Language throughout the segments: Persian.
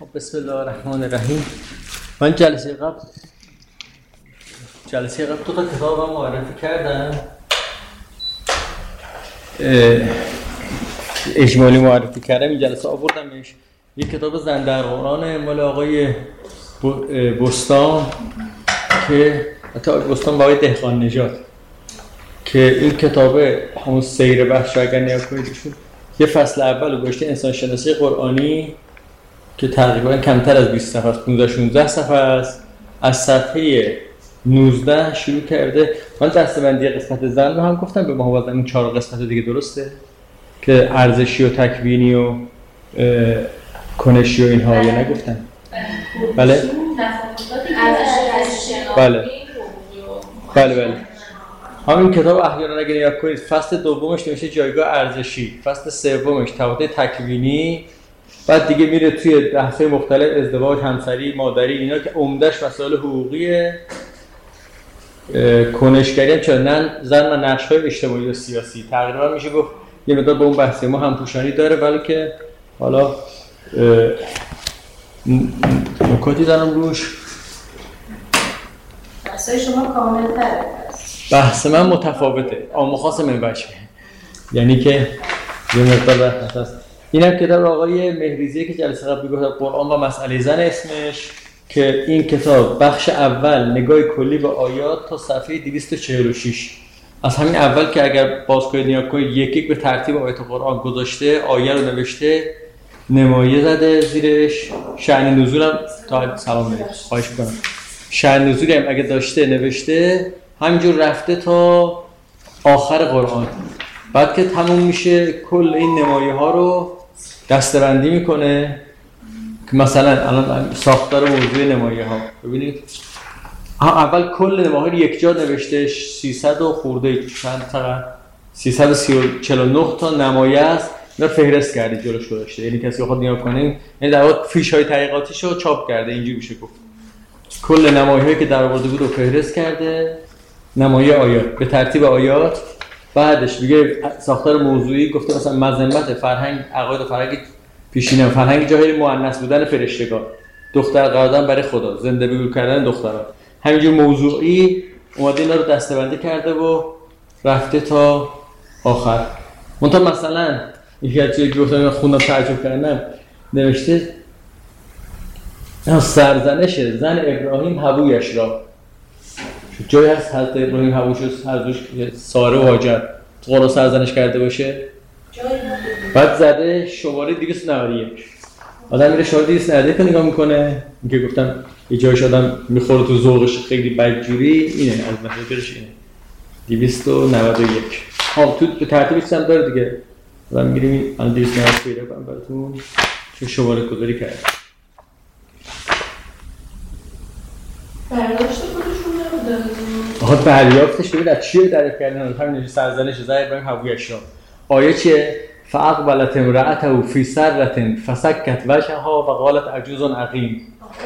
خب بسم الله الرحمن الرحیم. من جلسه قبل دو تا کتابم معرفی کردم، اجمالی معرفی کردم. این جلسه آوردمش. یک کتاب زن در قرآن مال آقای بستان که حتی آقای بستان با آقای دهقان نژاد، که این کتاب همون سیر بخش اگر نگاه کنیدشون یه فصل اول گذاشته انسان شناسی قرآنی که تقریبا کمتر از 20 صفحه است، 15-16 صفحه است. از صفحه 19 شروع کرده. من دسته‌بندی قسمت زن رو هم گفتم به ما، این 4 قسمت دیگه درسته که ارزشی و تکوینی و کنشی و اینها یا نگفتم؟ بله بله. همین کتاب احیانا اگه نگاه کنید فصل دومش نوشته جایگاه ارزشی، فصل سومش تفاوت تکوینی، بعد دیگه میره توی بحث‌های مختلف ازدواج، همسری، مادری، اینا که عمده‌اش مسائل حقوقیه. کنشگری هم چندان زن و نقش‌های اجتماعی و سیاسی تقریبا میشه گفت یه مقدار با اون بحث ما هم پوشانی داره، ولی که حالا نکاتی دارم روش. بحثای شما کامل‌تره. بحث من متفاوته، آموخاص من بچه، یعنی که یه مقدار بحث هست. این هم کتاب آقای مهریزی که جلسه قبل گفتم قرآن و مسئله زن اسمش، که این کتاب بخش اول نگاه کلی به آیات تا صفحه 246. از همین اول که اگر باز کنید نگاه کنید یک به ترتیب آیات قرآن گذاشته، آیه رو نوشته، نمایه زده زیرش، شأن نزول هم تا سلام علیکم خواهش می‌کنم، شأن نزولی هم اگه داشته نوشته، همینجور رفته تا آخر قرآن. بعد که تموم میشه کل این نمایه ها رو دسته‌بندی میکنه که مثلا الان ساختار موضوع نمایه ها ببینید. اول کل نمایه رو یک جا نوشته، 300 و خورده چند تا 349 تا نمایه است، اینا فهرست کرده جلوش گذاشته، یعنی کسی بخواد نگاه کنه، یعنی در واقع فیش های تحقیقاتیشو چاپ کرده، اینجوری میشه گفت. کل نمایه‌هایی که در آورده بود رو فهرست کرده، نمایه آیات به ترتیب آیات. بعدش میگه ساختار موضوعی گفته مثلا مذمت فرهنگ، عقاید و فرهنگ پیشینه، فرهنگ جاهل، مؤنث بودن فرشتگان، دختر قرار دادن برای خدا، زنده بگو کردن دختران. همینجور موضوعی اومده اینا رو دسته‌بندی کرده و رفته تا آخر. منتها مثلا یکی از چیزی که گفتم خوندم تعجب کردم، نوشته سرزنش زن ابراهیم هوویش را، جایی هست حضرت ابراهیم هووش رو ساره و هاجر تو قرآن سرزنش کرده باشه؟ بعد زده شماره 291. آدم میره شماره 291 رو نگاه میکنه، که گفتم یه جایش آدم میخوره تو ذوقش خیلی بدجوری، اینه از نظرش اینه 291. تو به ترتیبش هم داره دیگه. آدم میگیریم الان 291 پیدا کنم براتون چون شماره گذاری کرده. برداشت خودشون نبوده. آها دریافتش ببین از چیه دریافت کردن؟ همین سرزنش زن ابراهیم هوویش را. آیه چیه؟ فاقبلت امرأته فی سرة فسکت وجهها و قالت عجوز عقیم.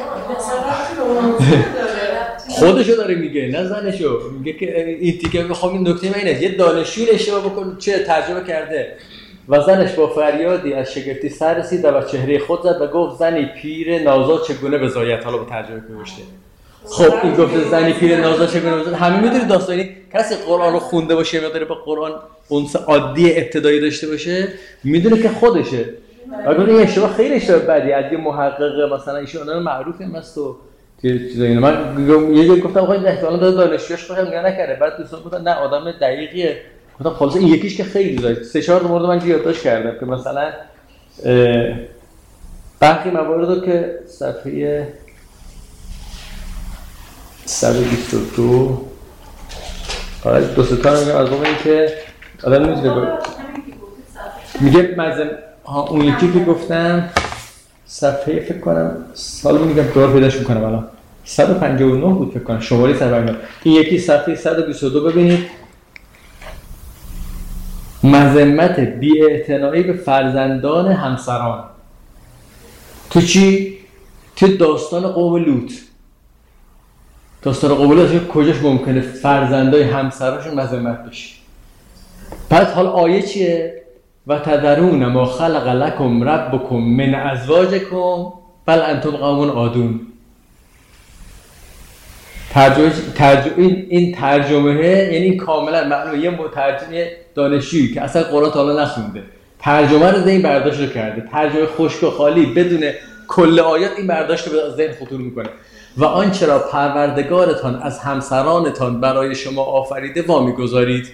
خودشو داره میگه نه زنشو، میگه که این تیکه بخوام این نکته من اینه، یه دانشجوی اشتباه بکن چه ترجمه کرده و زنش با فریادی از شگفتی سر رسید و بر چهره خود زد و گفت زنی پیر نازا چگونه بزاید. حالا با ترجمه نوشته. خب این گفته زنی پیر نازا چگونه بزاید، همین میدونید داستانی کسی قرآن رو خونده باشه یا داره با قرآن اونس عادی ابتدایی داشته باشه میدونه که خودشه. اگر این اشتباه خیلی اشتباه بدی از یه محقق مثلا ایشون آدم معروفی هم هست و چیزای اینا. من یه جایی گفتم آقا این احتمالاً داره دانشجوش بخوام نگاه نکرده، بعد دوستان گفتن نه آدم دقیقیه. گفتم خلاص این یکیش که خیلی زاید 3-4 مورد من یادداشت کردم که مثلا برخی مواردو که صفحه 122 حالا دو سه تا میگم از موقعی که آدم نمی‌دونه میگه مثلا اون یکی که گفتم صفحه فکر کنم سال میگم دور پیداش میکنم الان 159 بود فکر کنم شماره 159. این یکی صفحه 122 ببینید، مذمت بی‌اعتنایی به فرزندان همسران. تو چی؟ تو داستان قوم لوط. داستان قوم لوط کجاش ممکنه فرزندای همسراشون مذمت بشه؟ بعد حال آیه چیه؟ و تذرون ما خلق لکم ربکم من ازواجکم بل انتم قوم عادون. این ترجمه یعنی کاملا معلومه یه مترجم دانشجویی که اصلا قرآن تا حالا نخونده ترجمه رو این برداشت رو کرده، ترجمه خشک و خالی بدون کل آیات این برداشت رو به ذهن خطور میکنه. و آنچه را پروردگارتان از همسرانتان برای شما آفریده وامیگذارید.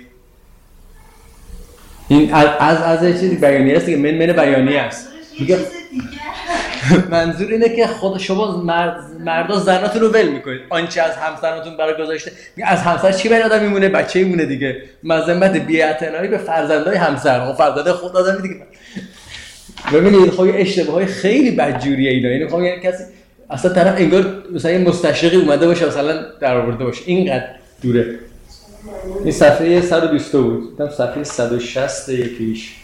این از چیزی بیانیه است که من بیانیه است. میگه منظور اینه که خود شما مردا زناتون رو ول میکنید. آنچه از همسرانتون برای گذاشته، از همسر چی برای آدم میمونه؟ بچه میمونه دیگه. مذمت بی‌اعتنایی به فرزندای همسر و فرزند خود آدم دیگه. ببینید خب اشتباهای خیلی بدجوریه اینا. یعنی خب یعنی کسی اصلا طرف انگار مثلا مستشرقی اومده باشه مثلا در آورده باشه، اینقدر دوره. این صفحه 120 بود. گفتم صفحه 160 یکیش.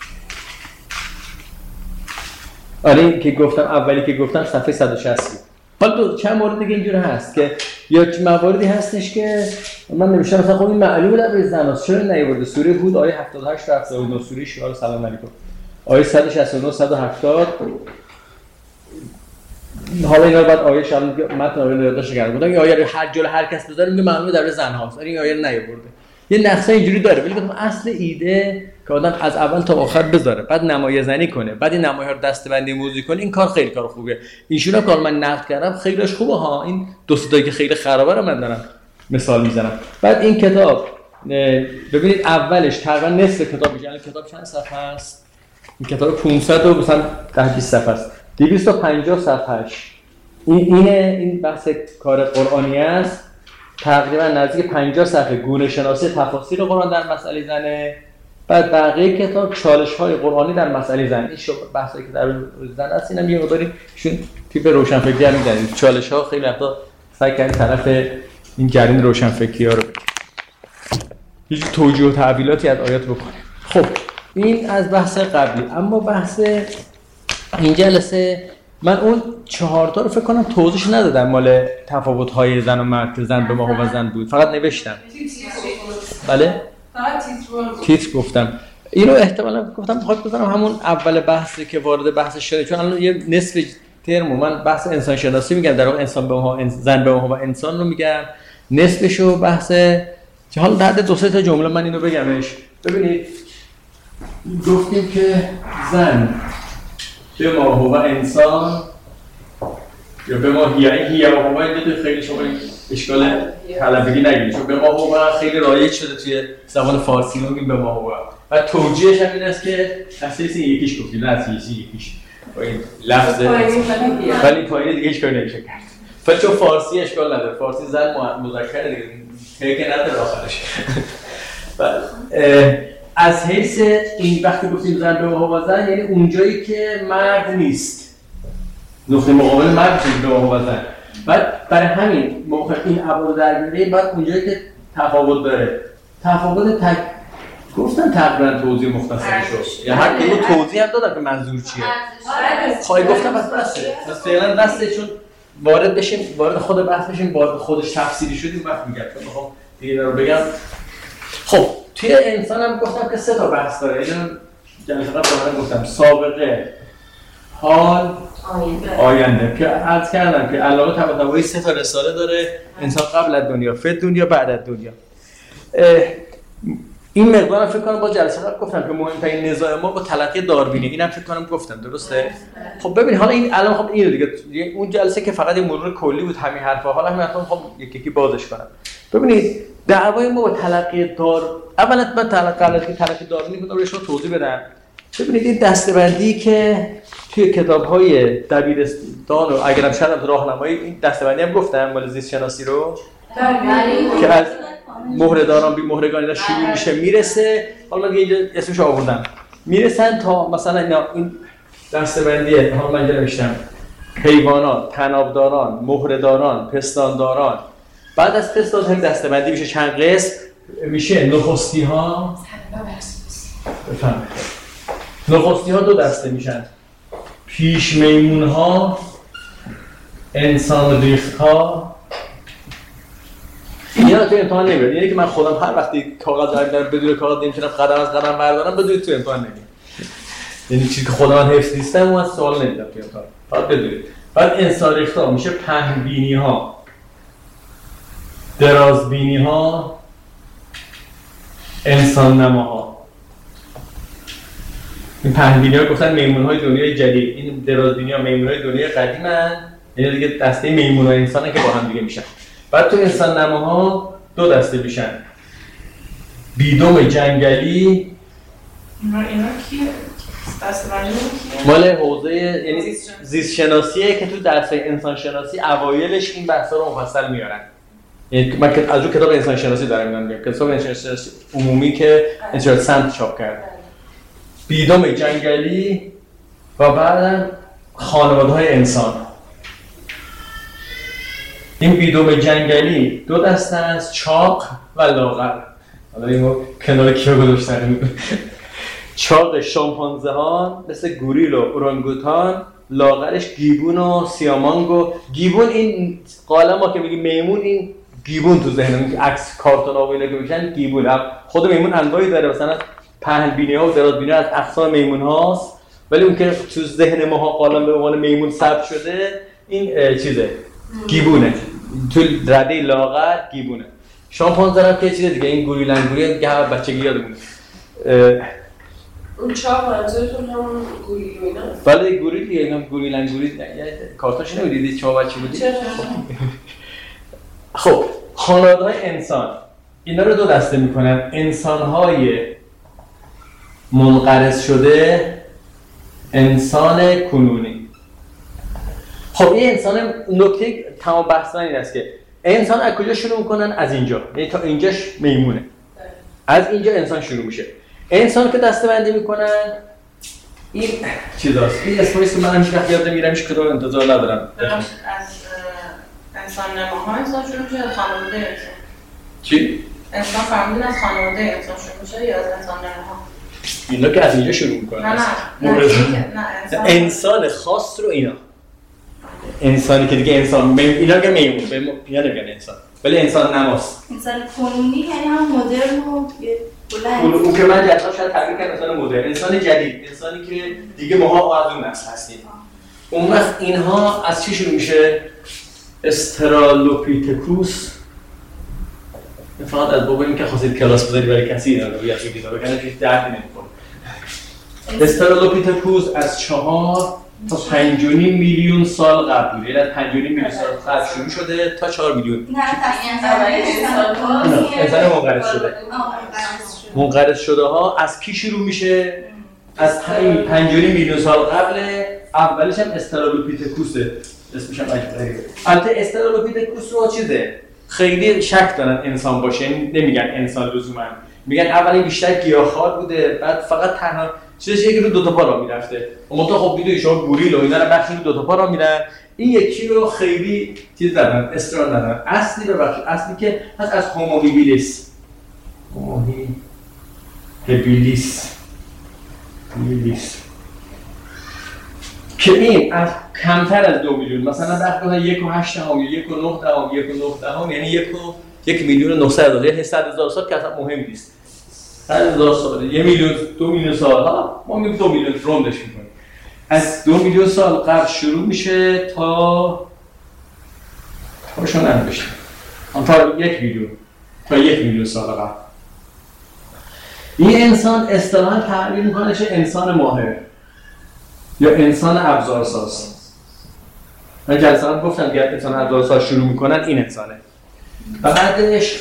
آره این که گفتم اولی که گفتم صفحه 160 بود. حالا چند مورد دیگه اینجوری هست که یا مواردی هستش که من نمی‌شم مثلا خب این معلومه در زناست چرا نیورده. سوره هود آیه 78 تا 79، سوره شعراء سلام علیکم آیه 169 170. حالا اینا رو بعد آیه شامل متن آیه رو یادداشت کردم. گفتم این آیه رو هر جلو هر کس بذاره میگه معلومه در زن هاست. این آیه رو نیورده. یه نقصه اینجوری داره ولی گفتم اصل ایده که آدم از اول تا آخر بذاره، بعد نمایه زنی کنه، بعد این نمایه رو دسته‌بندی موضوعی کنه، این کار خیلی کار خوبه. ایشونا کار من نقد کردم خیلیش خوبه ها. این دو تایی که خیلی خرابه رو من دارم مثال میزنم. بعد این کتاب ببینید اولش تقریبا نصف کتاب میشه. الان کتاب چند صفحه است؟ این کتاب 500 و مثلا 10 صفحه است. 250 صفحهش این بحث کار قرآنی است. تقریبا نزدیک 50 صفحه گونه شناسی تفاسیر قرآن در مسئله زنه. بعد بقیه کتاب چالش‌های قرآنی در مسئله زن. این بحثی که در زن است اینم یه مقداری چون تیپ روشنفکری هم می‌دونید. چالش‌ها خیلی وقتا سعی کردن طرف این جریان روشنفکری‌ها رو هیچ توجیه و تعبیراتی از آیات بکنه. خب این از بحث قبلی. اما بحث این جلسه من اون 4 تا رو فکر کنم توضیحش ندادم مال تفاوت‌های زن و مرد، زن به ما و زن بود. فقط نوشتم. بله؟ تیتر گفتم. اینو احتمالاً گفتم می‌خوام بذارم همون اول بحثی که وارد بحث شده، چون الان یه نصف ترم من بحث انسان شناسی میگم، در واقع انسان به ما زن به ما و انسان رو میگم. نصفشو بحث که حالا در 2-3 تا جمله من اینو بگمش. ببینید گفتیم که زن به ما و انسان یا به ما هی و هو اینجا خیلی شما اشکال طلبگی نگیرید، چون به ما هو خیلی رایج شده توی زبان فارسی رو میگیم به ما هو. و توجیهش هم این است که اصلیش یکیش گفتیم، نه اصلیش یکیش با این لفظ ولی پایین دیگه اشکال نمیشه کرد. ولی چون فارسی اشکال نداره، فارسی زن مذکر دیگه که نداره آخرش. از حیث این وقتی گفتیم زن به ما و زن یعنی اونجایی که مرد نیست، نقطه مقابل مرد به ما و زن. بعد برای همین موقع این ابعاد درگیری بعد اونجایی که تفاوت داره، تفاوت گفتن تقریبا توضیح مختصری شد یا هر کی توضیح هم دادم که منظور چیه. خواهی گفتم بس فعلا بسته، چون وارد بشیم وارد خود بحث بشیم، وارد خودش تفسیری شدیم وقت میگم چون میخوام دیگه رو بگم. خب توی انسان هم گفتم که 3 تا بحث داره. اینو جلسه قبل گفتم، سابقه، حال، آینده که عرض کردم که علاوه تبعی 3 تا رساله داره انسان قبل از دنیا، فی دنیا، بعد از دنیا. این مقدار فکر کنم با جلسه قبل گفتم که مهمترین نزاع ما با تلقی داروینی، اینم فکر کنم گفتم درسته. خب ببین حالا این الان خب اینو دیگه اون جلسه که فقط مرور کلی بود همین حرفا، حالا همین حرفا خب یکی بازش کنم. ببینید دعوای ما با تلقی اولا من تلقی داروینی رو شما توضیح بدم. ببینید این دسته‌بندی که توی کتاب‌های دبیرستان و اگرم شاید راهنمایی این دسته‌بندی هم گفتم مال زیست شناسی رو که از مهره‌داران بی مهرگان اینا شروع میشه میرسه. حالا من اینجا اسمش آوردم میرسن تا مثلا این دسته‌بندیه. حالا من اینجا نوشتم حیوانات، طنابداران، مهره‌داران، پستانداران. بعد از پستان هم دسته‌بندی میشه چند قسم میشه. نخستی‌ها بفهم نخستی‌ها 2 دسته میشن، پیش میمون‌ها، انسان ریخت‌ها. اینا تو امتحان نمیاد. یعنی که من خودم هر وقتی کاغذ دارم بدون کاغذ نمیتونم قدم از قدم بردارم، بدون تو امتحان نمیاد. یعنی چیزی که خدا من حفظ نیستم و از سوال نمیدم توی کار. بعد بدونید. بعد انسان ریختا میشه پهنبینی ها، درازبینی ها، انسان نماها. این پهنبینی ها گفتن میمون های دنیای جدید، این درازبینی ها میمون های دنیای قدیمن، یعنی دیگه دسته میمون و انسان که با هم دیگه میشن. بعد تو انسان نماها دو دسته میشن، بیدم جنگلی. اینا کیه؟ دسته‌بندی کیه؟ مال حوزه یعنی زیست شناسیه که تو درس انسان شناسی اوایلش این بحثا رو مفصل میارن. یعنی من از رو کتاب انسان شناسی دارم میگم، کتاب انسان شناسی عمومی که انشاءالله سمت چاپ کرد. بیدم جنگلی و بعدم خانواده‌های انسان. این بیدم جنگلی دو دسته است، چاق و لاغر. حالا اینو کنار کیا گذاشتن؟ چاق شامپانزه ها مثل گوریل و اورانگوتان، لاغرش گیبون و سیامانگ. گیبون این قالم ما که میگیم میمون، این گیبون تو ذهنم عکس کارتون ها و اینا که میشن گیبون. خود میمون انواعی داره، مثلا پهنبینی ها و درازبینی ها از اقسام میمون هاست، ولی اون که تو ذهن ما قالم به عنوان میمون ثبت شده این چیزه، گیبونه. تو رده لاغر گیبونه. شامپانزه هم که چیز دیگه، این گوریل انگوری دیگه همه بچگی یادمونه. اون چاق منظورتون همون گوریل و اینا؟ بله گوریل دیگه، اینا گوریل انگوری کارتاش نمیدیدید شما بچه بودید؟ چرا؟ خب خانواده‌های انسان اینا رو دو دسته میکنن، انسان‌های منقرض شده، انسان کنونی. خب این انسان نکته تمام بحث این است که انسان از کجا شروع میکنن؟ از اینجا، یعنی تا اینجاش میمونه، از اینجا انسان شروع میشه. انسان که دسته‌بندی میکنن این چیزاست، این اسمش که منم هیچ وقت یاد نمیگیرم، هیچ کدوم انتظار ندارم. از انسان نماها انسان شروع میشه یا خانواده انسان؟ چی؟ انسان فرمودین از خانواده انسان شروع میشه یا از انسان نماها؟ اینا که از اینجا شروع میکنن. نه انسان خاص رو اینا. انسانی که دیگه انسان اینا که میمون اینا نمیگن انسان، ولی انسان نماست. انسان کنونی یعنی هم مدرن و بلند. اون که من جدا شاید تعبیر کنم انسان مدرن، انسان جدید، انسانی که دیگه ماها از اون نسل هستیم. اون وقت اینها از چی شروع میشه؟ استرالوپیتکوس. فقط از بابا این که خواستید کلاس بذاری برای کسی اینا رو یاد بگیرید بکنه که درد نمیکنه. استرالوپیتکوس از 4 تا 5.5 میلیون سال قبل بوده، یعنی 5.5 میلیون سال قبل شروع شده تا 4 میلیون. نه انسان منقرض شده. منقرض شده ها از کی شروع میشه؟ از 5.5 میلیون سال قبل. اولش هم استرالوپیتکوسه، اسمش هم عجیبه. البته استرالوپیتکوس رو چیزه خیلی شک دارن انسان باشه، یعنی نمیگن انسان لزوما، میگن اولی بیشتر گیاهخوار بوده، بعد فقط تنها چیزش یکی رو 2 تا پا را میرفته. اما تو خب میدونی شما گوریل و اینا رو بخشی رو 2 تا پا را میرن، این یکی رو خیلی چیز دادن، استرال ندارن. اصلی ببخشید، اصلی که هست از هومو هیبیلیس. هومو هیبیلیس که این از کمتر از 2 میلیون، مثلا در حدود 1.8 یا 1.9 یعنی 1 میلیون و 900,000 یا 100,000 سال که اصلا مهم نیست. 100,000 سال، 1 میلیون 2 میلیون سال ها، ما میگیم 2 میلیون روندش میکنیم. از 2 میلیون سال قبل شروع میشه تا شما نمیشه تا 1 میلیون سال قبل. این انسان اصطلاحاً تعبیر میکنه چه انسان ماهر یا انسان ابزارساز. من جلسه هم گفتم که انسان ابزارساز شروع میکنن این انسانه. و بعدش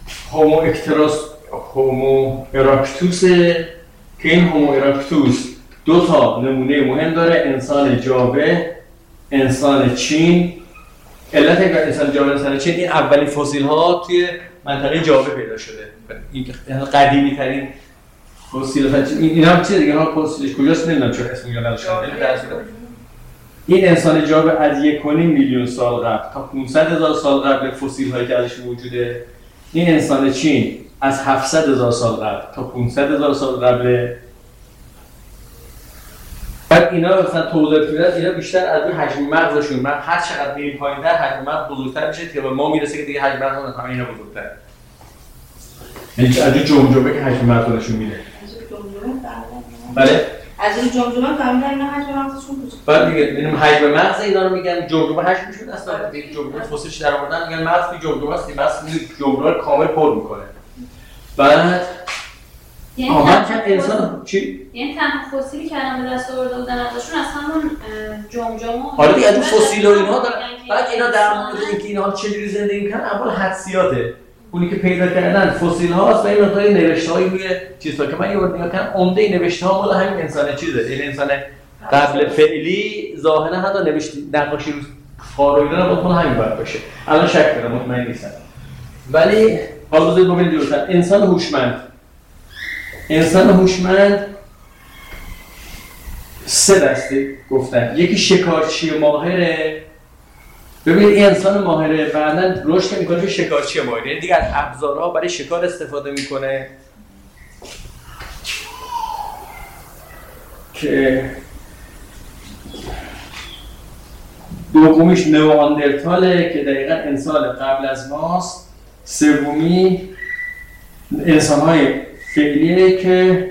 هومو اراکتوسه که این هومو اراکتوس 2 تا نمونه مهم داره، انسان جاوه، انسان چین. علت اینکه انسان جاوه، انسان چین، این اولین فسیل ها توی منطقه جاوه پیدا شده. این قدیمی ترین فسیل این هم چیه دیگه، ها فسیلش کجاست نمیدونم چون اسم یاد نداشتم. این انسان جاوه از 1.5 میلیون سال قبل تا 500,000 سال قبل فسیل هایی که ازش موجوده. این انسان چین از 700,000 سال قبل تا 500,000 سال قبل. بعد اینا مثلا توضیح میدن اینا بیشتر از این حجم مغزشون، من هر چقدر میریم پایین‌تر حجم مغز بزرگتر میشه تا به ما میرسه که دیگه حجم مغز همه اینا بزرگتره. یعنی از این جمجمه که حجم مغز نشون میده. بله؟ از این جمجمه فهمیدن اینا حجم مغزشون کوچیکه. بعد دیگه ببینیم حجم مغز اینا رو میگن جمجمه حجمشون اصلا دیگه جمجمه فسیلش در آوردن میگن مغز توی جمجمه است، مغز جمجمه رو کامل پر میکنه. بعد یعنی انسان چی؟ یعنی تنها فسیلی که الان به دست آورده بودن ازشون از همون جمجمه. آره دیگه از اون فسیل و اینها دارن. بعد اینا در مورد اینکه اینها چجوری زندگی میکنن اول حدسیاته. اونی که پیدا کردن فسیل هاست و این مقدار نوشته‌هایی روی چیزا که من یه بار نگاه کردم عمده نوشته‌ها مال همین انسان چیزه. این انسان قبل فعلی ظاهرا حتی نقاشی رو خارویدن بود مال همین باب باشه. الان شک دارم مطمئن نیستم. ولی حالا بذارید ببینید جلوتر انسان هوشمند سه دسته گفتن. یکی شکارچی ماهره. ببینید این انسان ماهره بعداً رشد میکنه به شکارچی ماهره، یعنی دیگه از ابزارها برای شکار استفاده میکنه که دومیش نئواندرتاله که دقیقاً انسان قبل از ماست. سومی انسان‌های فعلیه که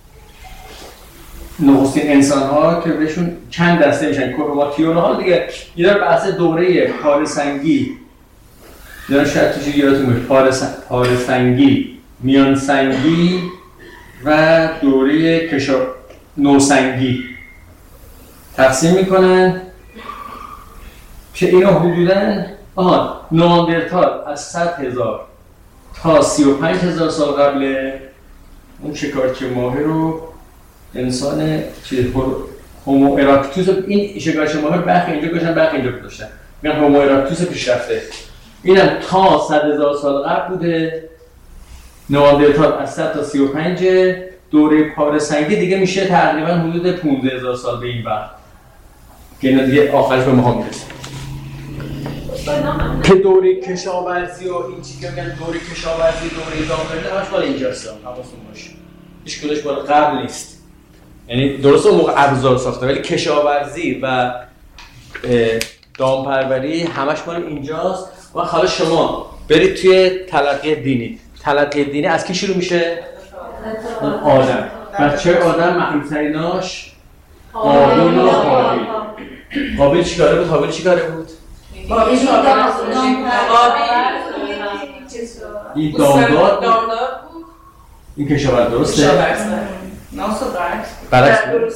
نخستین انسان‌ها که بهشون چند دسته میشن کروماتیون‌ها دیگه. اینا بحث دوره پارسنگی اینا شاید توش یادتون باشه پارسنگی، میانسنگی و دوره نوسنگی تقسیم میکنن که اینا حدوداً نئواندرتال از 100,000 تا 35,000 سال قبل اون شکارچی ماهر رو انسان هومو اراکتوس، این شکارچی ماهر برخی اینجا گذاشتن برخی اینجا گذاشتن، میگن هومو اراکتوس پیشرفته. اینم تا 100,000 سال قبل بوده. نئواندرتال از 100 تا 35. دوره پارسنگی دیگه میشه تقریبا حدود 15,000 سال به این وقت که اینا دیگه آخرش به ما میرسه که دوره کشاورزی و این چیزی که میگن دوره کشاورزی دوره دامداری همش مال اینجاست. حواستون باشه هیچ کدومش مال قبل نیست. یعنی درسته اون موقع ابزار ساخته ولی کشاورزی و دامپروری همش مال اینجاست. و حالا شما برید توی تلقی دینی از کی شروع میشه؟ آدم. بچه آدم محروم‌تریناش قابیل و هابیل. قابیل چیکاره بود؟ هابیل چیکاره بود؟ این دامدار بود. این کشاورز درسته؟ برعکس بود.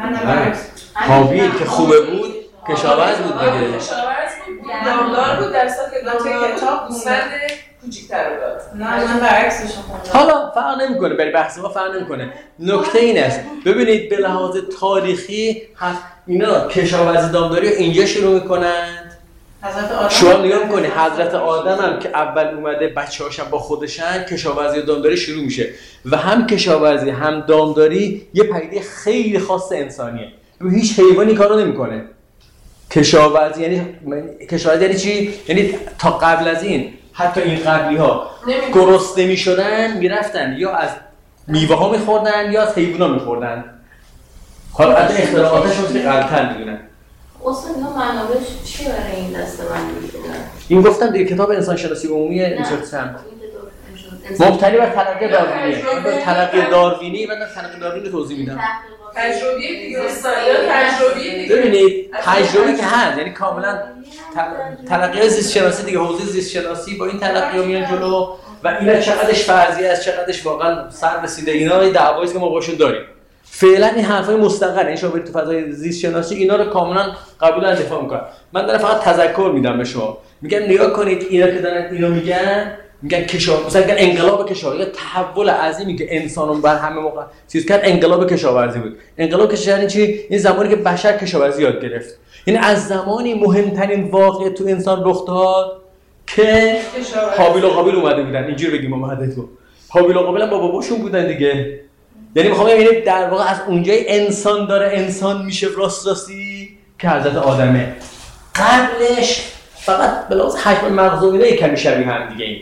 هابیل که خوبه بود کشاورز بود دیگه. دامدار بود در صورتی که توی کتاب گوسفند کوچیک‌تر داد. نه من برعکسش خوندم. حالا فرق نمی‌کنه، برای بحث ما فرق نمی‌کنه. نکته این است ببینید به لحاظ تاریخی اینا کشاورزی دامداری رو اینجا شروع می‌کنند. شما نگاه می‌کنید حضرت آدم هم که اول اومده بچه‌هاش هم با خودشن کشاورزی دامداری شروع میشه و هم کشاورزی هم دامداری یه پدیده خیلی خاص انسانیه. هیچ حیوانی کارو نمی‌کنه. کشاورزی یعنی چی؟ یعنی تا قبل از این حتی این قبلی‌ها گرسنه می‌شدن میرفتن یا از میوه‌ها می‌خوردن یا از حیونا می‌خوردن. حالا حتی اختراعاتش رو غلط‌تر می‌دونن. اصلا اینا منابعش چی برای این دسته‌بندی می‌کنن؟ این گفتم دیگه کتاب انسان شناسی عمومی ریچارد سم مبتنی بر تلقی داروینی. تلقی داروینی و تلقی داروینی توضیح میدم. تجربی دیگه تجربی دیگه. ببینید تجربی که هست یعنی کاملا تلقی زیست شناسی دیگه حوزه زیست شناسی با این تلقی میان جلو و اینا چقدرش فرضی است چقدرش واقعا سر رسیده اینا دعوایی که ما باشون داریم. فعلا این حرفای مستقل این شما برید تو فضای زیست شناسی اینا رو کاملا قبول و دفاع میکنن. من دارم فقط تذکر میدم به شما. میگم نگاه کنید اینا که دارن اینو میگن کشاورزی مثلا میگن انقلاب کشاورزی تحول عظیمی که انسانون بر همه موقع چیز کرد انقلاب کشاورزی بود. انقلاب کشاورزی چی؟ این زمانی که بشر کشاورزی یاد گرفت. یعنی از زمانی مهمترین واقعه تو انسان رخ داد که هابیل و قابیل اومده بودن. اینجوری بگیم اومده تو. هابیل و قابیل هم با باباشون بودن دیگه. یعنی میخوام ببینیم در واقع از اونجای انسان داره انسان میشه راستی که حضرت آدمه. قبلش فقط به لحاظ حجم مغز و اینا کمی شبیه هم دیگه. این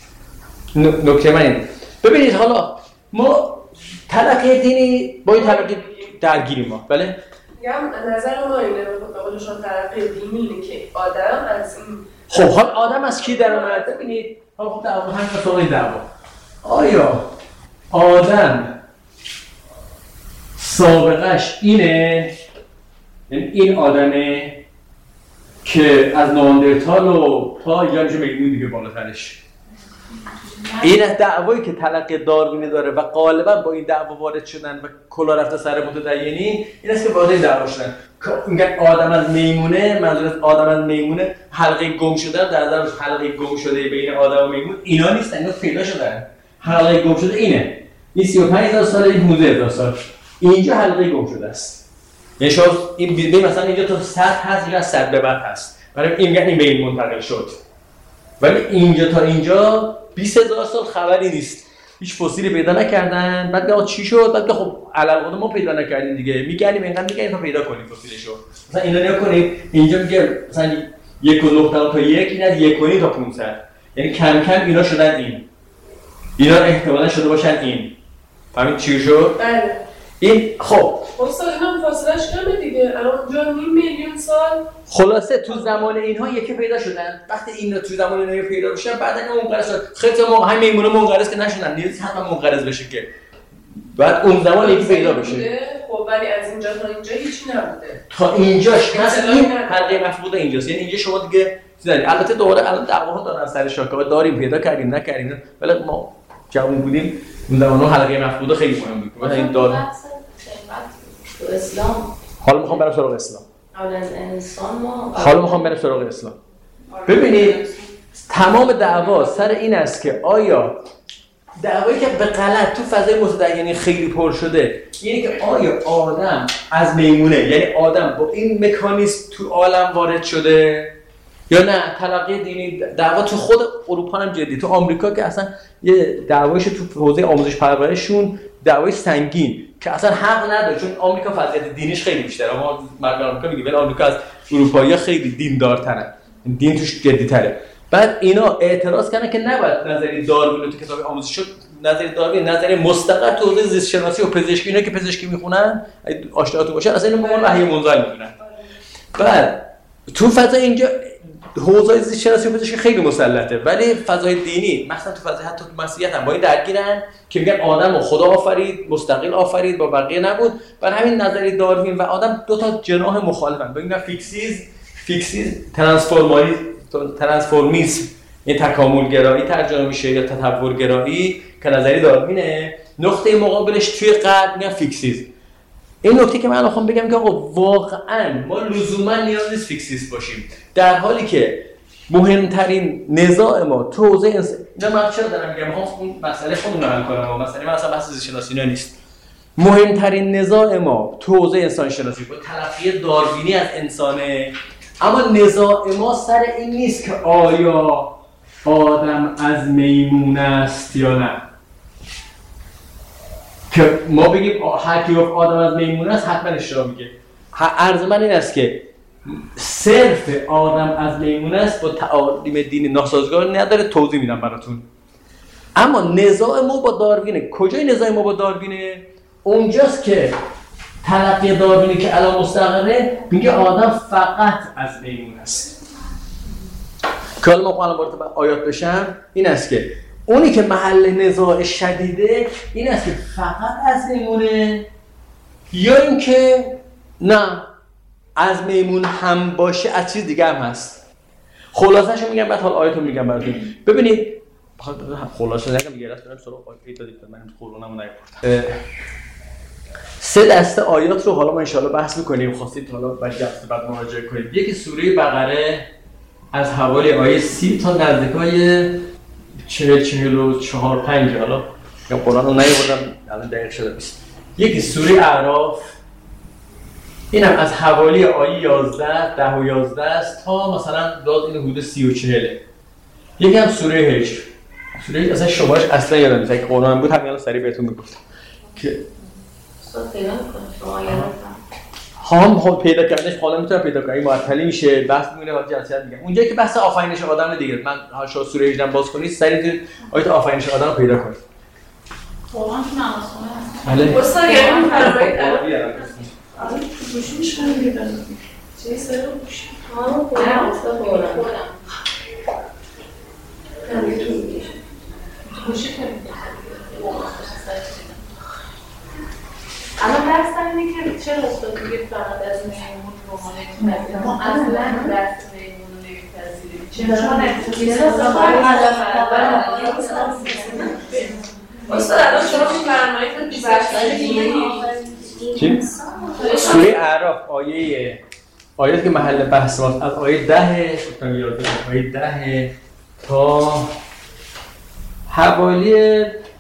نکته من اینه. ببینید حالا ما تلقی دینی با این تلقی درگیریم ما بله؟ میگم نظر ما اینه به قولشون تلقی دینی اینه که آدم از این خب حال آدم از کی در اومد؟ ببینید حالا خب دعوا همین سوال دعوا آیا آدم سابقش اینه، یعنی این آدمه که از ناندرتال و تا اینجا میشه میمون دیگه بالاترش. این دعوایی که تلقی داروینی داره و غالبا با این دعوا وارد شدن و کلا رفته سر متدینی، این است که وارد این دعوا شدن. میگن آدم از میمونه، منظور از آدم از میمونه حلقه گم شدن، در نظر حلقه گم شده بین آدم و میمون اینا نیستن، اینا پیدا شدن. حلقه گم شده اینه. این 35000 سال، این 15000 سال. اینجا حلقه گم شده است. یعنی شما این بیبی مثلا اینجا تا 100 هست، یا 100 به بعد هست. برای این میگن این به این منتقل شد. ولی اینجا تا اینجا 20000 سال خبری نیست. هیچ فسیلی پیدا نکردن. بعد آقا چی شد؟ بعد خب علل ما پیدا نکردیم دیگه. میگنیم اینقدر میگن تا پیدا کنیم فسیلشو. مثلا اینا نگاه کنید، اینجا میگه مثلا 1.9 تا 1 این از 1.5 تا 500. یعنی کم کم اینا شدن این. اینا احتمالاً شده باشن این. همین چی شد؟ بله. این خب استاد اینا فاصله‌اش کمه دیگه. الان اونجا 5 میلیون سال. خلاصه تو زمان اینها یکی پیدا شدن. وقتی اینا تو زمان اینها پیدا بشن، بعد اینا منقرض شدن. خیلی موقع همین میمونه منقرض که نشدن. نیاز حتما منقرض بشه که بعد اون زمان یکی پیدا بشه. خب ولی از اینجا تا اینجا هیچی نبوده. تا اینجاش هست این حلقه مفقود اینجاست. یعنی اینجا شما دیگه چیزایی. البته دوباره الان دعواها دارن سر شاکه داریم پیدا کردیم نکردیم. ولی ما جوون بودیم اون زمان حلقه مفقود خیلی مهم بود. مثلا این دار تو اسلام حالا میخوام برم سراغ اسلام. قبل از انسان ما حالا میخوام برم سراغ اسلام. ببینید تمام دعوا سر این است که آیا دعوایی که به غلط تو فضای متدینی خیلی پر شده اینه که آیا آدم از میمونه، یعنی آدم با این مکانیزم تو عالم وارد شده یا نه تلقی دینی. دعوا تو خود اروپا هم جدی، تو آمریکا که اصلا یه دعوایش تو حوزه آموزش پرورششون دعوای سنگین که اصلا حق نداره، چون آمریکا فضیلت دینیش خیلی بیشتره. اما مردم آمریکا میگه ولی آمریکا از اروپایی‌ها خیلی دیندارترن، دین توش جدی‌تره. بعد اینا اعتراض کردن که نباید نظریه داروین رو تو کتاب آموزش شد، نظریه داروین نظریه مستقل تو حوزه زیست شناسی و پزشکی، اینا که پزشکی میخونن آشناتون باشن اصلا اینو به وحی منزل میدونن. بعد تو فضای اینجا حوزه زیست شناسی و پزشکی خیلی مسلطه، ولی فضای دینی مثلا تو فضای حتی تو مسیحیت هم با این درگیرن که میگن آدم رو خدا آفرید، مستقل آفرید، با بقیه نبود. برای همین نظریه داروین و آدم دو تا جناح مخالفن. ببینید فیکسیز ترانسفورمیسم، این تکاملگرایی ترجمه میشه یا تطورگرایی که نظریه داروینه. نقطه مقابلش توی غرب میگن فیکسیز. این نکته که من الان بگم که آقا واقعا ما لزوما نیاز نیست فیکسیست باشیم، در حالی که مهمترین نزاع ما تو حوزه اینا من چرا دارم میگم میخوام اون مسئله خودمون رو حل کنم، مسئله من اصلا بحث زیست شناسی نیست. مهمترین نزاع ما تو حوزه انسان شناسی با تلقی داروینی از انسانه، اما نزاع ما سر این نیست که آیا آدم از میمون است یا نه. که ما بگیم هر کی گفت آدم از میمون است حتما اشتباه میگه. عرض من این است که صرف آدم از میمون است با تعالیم دینی ناسازگار نداره، توضیح میدم براتون. اما نزاع ما با داروینه. کجای نزاع ما با داروینه؟ اونجاست که تلقی داروینی که الان مستقره میگه آدم فقط از میمون است. که حالا ما الان وارد آیات بشم این است که اونی که محل نزاع شدیده این است که فقط از میمونه یا اینکه نه از میمون هم باشه از چیز دیگه هم هست. خلاصه‌شو میگم بعد حالا آیاتو میگم براتون. ببینید خلاصه نگم یه راست برم سراغ آیات دادید من قرآنمو نیاوردم. سه دسته آیات رو حالا ما ان شاءالله بحث می‌کنیم. خواستید حالا بعد مراجعه کنید. یکی سوره بقره از حوالی آیه 30 تا نزدیکای 44-45 حالا یا قرآن رو نیاوردم الان دقیق شده نیست. یکی سوره اعراف اینم از حوالی آیه 11 10 و 11 است تا مثلا باز این حدود 30 و 40. یکی هم سوره هجر. سوره هجر اصلا شمارش اصلا یادم نیست. اگه قرآن بود همین الان سریع بهتون میگفتم که استاد پیدا می‌کنه شما یادتون هم پیدا کردنش حالا میتونم پیدا کنم. این معطلی میشه بحث میونه وقتی جلسات میگم. اونجایی که بحث آفرینش آدم دیگه من هر شو سوره هجر باز کنید سریع آیت آفرینش آدم رو پیدا کنید. قرآن تو نماز بله. استاد یعنی فرمایید آره گوشی میشکنه دیگه چه سر گوشی نه استاد قرآن نمیتونی بگیش گوشی کنید الان درس داریم بگید فقط از میمون رو ما نمی‌پذیریم. ما اصلا دست میمون رو نمی‌پذیریم. استاد الان شما می‌فرمایید 28 چی؟ سوره اعراف آیه که محل بحث ماست از آیه 10 گفتم یاد بگیرید آیه 10 تا حوالی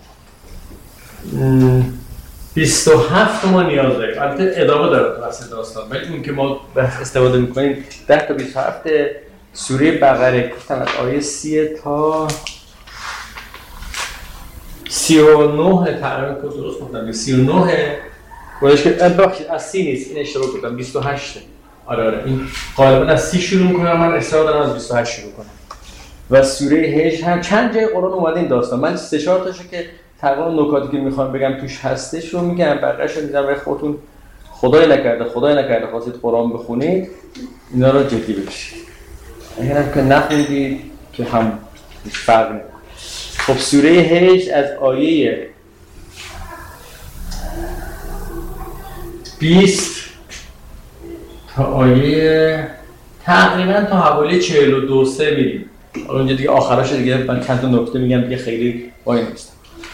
27 ما نیاز داریم. البته ادامه داره تو اصل داستان، ولی اون که ما استفاده می‌کنیم 10 تا 27 سوره بقره گفتم از آیه 30 تا 39 تقریبا درست گفتم 39 بودش که بخشید از 30 نیست، این اشتباه کردم 28. آره این غالبا از 30 شروع می‌کنم، من اصرار دارم از 28 شروع کنم. و سوره هجر هم چند جای قرآن اومده این داستان. من 3-4 تاشو که تقریبا نکاتی که میخوام بگم توش هستش رو میگم، بقیه‌اشو میذارم برای خودتون. خدای نکرده خواستید قرآن بخونید اینا رو جدی بگیرید. اگرم که نخوندید که هم فرق نمی‌کنه. خب سوره هجر از آیه 20 تا آیه تقریبا تا حوالی 42 میریم. اونجا دیگه آخرش دیگه من چند تا نکته میگم دیگه خیلی وای نیست.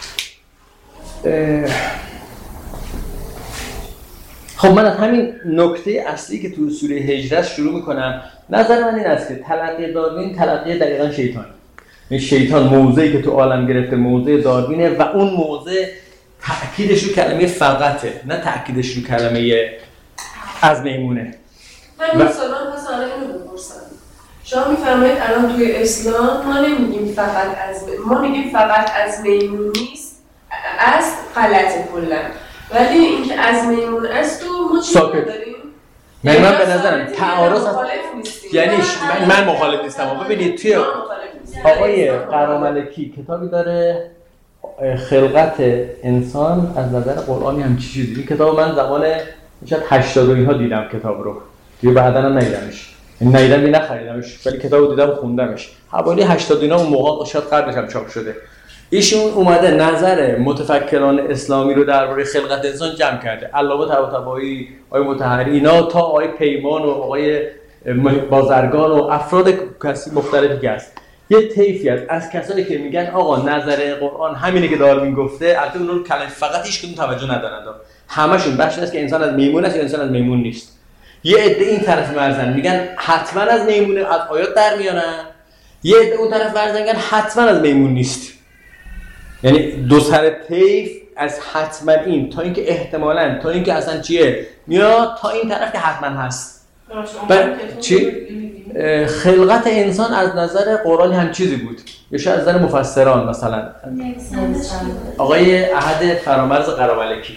خب من از همین نکته اصلی که تو سوره هجر است شروع میکنم. نظر من این است که تلقی داروین تلقی دقیقاً شیطان. این شیطان موضعی که تو عالم گرفته موضع داروینه و اون موضع تأکیدش رو کلمه فقطه، نه تأکیدش رو کلمه از میمونه. من مثلا اینو بپرسم. شما میفرمایید الان توی اسلام ما نمیگیم ما میگیم فقط از میمون نیست، از غلط کلا. ولی اینکه از میمون است و ما چی نداریم؟ من به نظرم تعارض یعنی من مخالف نیستم. ببینید توی آقای قراملکی کتابی داره خلقت انسان از نظر قرآنی هم چیزی. این کتاب من زمان شاید 80 ها دیدم کتاب رو. دیگه بعداً هم ندیدمش. ندیدم نخریدمش ولی کتابو دیدم و خوندمش. حوالی 80 اون موقع شاید قبلش هم چاپ شده. ایشون اومده نظر متفکران اسلامی رو درباره خلقت انسان جمع کرده. علامه طباطبایی، آقای مطهری اینا تا آقای پیمان و آقای بازرگان و افراد مختلفی که هست. یه طیفی از کسایی که میگن آقا نظر قرآن همینه که داروین گفته، البته اون رو کلمه فقط هیچ کدوم توجه ندارن. همشون بحث است که انسان از میمون است یا انسان از میمون نیست. یه عده این طرف مرزن میگن حتما از میمونه، از آیات در میارن. یه عده اون طرف مرزن میگن حتما از میمون نیست. یعنی دو سر طیف از حتما این تا اینکه احتمالاً تا اینکه اصلا چیه میاد تا این طرف که حتما هست. چی؟ خلقت انسان از نظر قرآنی هم چیزی بود یا شاید از نظر مفسران مثلا آقای احد فرامرز قراملکی.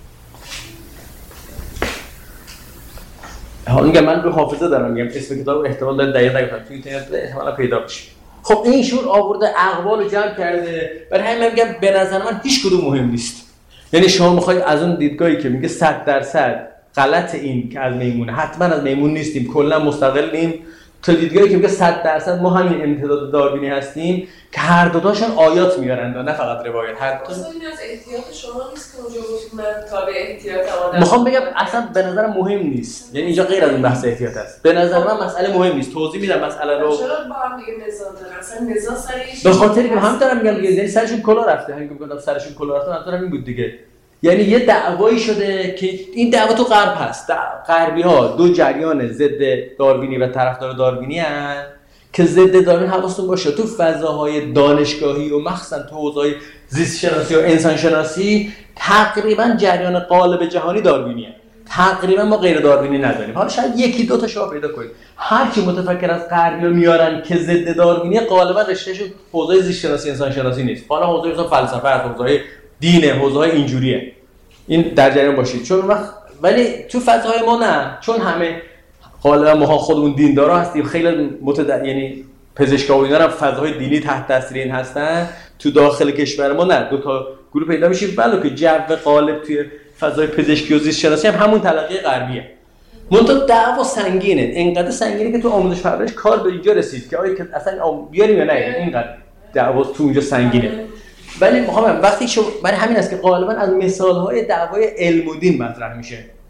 حالا میگم من رو حافظه دارم میگم اسم کتاب احتمال داره دقیق نگفتم تو اینترنت احتمالا پیدا بشه. خب این شور آورده اقوال رو جمع کرده. برای همین میگم به نظر من هیچ کدوم مهم نیست. یعنی شما میخواید از اون دیدگاهی که میگه 100% غلط این که از میمونه حتما از میمون نیستیم کلا مستقلیم تا دیدگاهی که میگه 100% ما همین امتداد داروینی هستیم که هر دو تاشون آیات میارن نه فقط روایت. هر دو اصلا این از احتیاط شما نیست که اونجا گفتید من تابع احتیاط آدم. میخوام بگم اصلا به نظرم مهم نیست. یعنی اینجا غیر از اون بحث احتیاط است. به نظر من مسئله مهم نیست. توضیح میدم مسئله رو. چرا با هم دیگه نزاع دارن؟ اصلا نزاع سرش به خاطری که هم دارم میگم دیگه یعنی سرشون کلا رفته. همین که میگم سرشون کلا رفته منظورم این بود دیگه. یعنی یه دعوایی شده که این دعوا تو غرب هست. غربی‌ها دو جریان ضد داروینی و طرفدار داروینی هستند که ضد داروین حواستون باشه تو فضاهای دانشگاهی و مخصوصا تو حوزه‌های زیست شناسی و انسان شناسی تقریبا جریان غالب جهانی داروینیه. تقریبا ما غیر داروینی نداریم. حالا شاید یکی دو تا شما پیدا کنید. هر کی متفکر از غربی‌ها میارن که ضد داروینی غالبا رشتهشون حوزه زیست شناسی انسان شناسی نیست. حالا حوزه مثلا فلسفه، حوزه دین، حوزه‌های اینجوریه. این در جریان باشید. چون وقت ولی تو فضاهای ما نه، چون همه غالبا ما خودمون دیندارا هستیم، خیلی یعنی پزشکا و اینا هم فضاهای دینی تحت تاثیر این هستن. تو داخل کشور ما نه، دو تا گروه پیدا میشه ولی که جو غالب توی فضای پزشکی و زیست شناسی هم همون تلقی غربیه. منتها دعوا سنگینه، اینقدر سنگینه که تو آموزش پرورش کار به اینجا رسید که آیا اصلا بیاریم یا نه. اینقدر دعوا تو اونجا سنگینه. ولی میخوام وقتی برای همین است که غالبا از مثال‌های دعوای علم و دین مطرح میشه.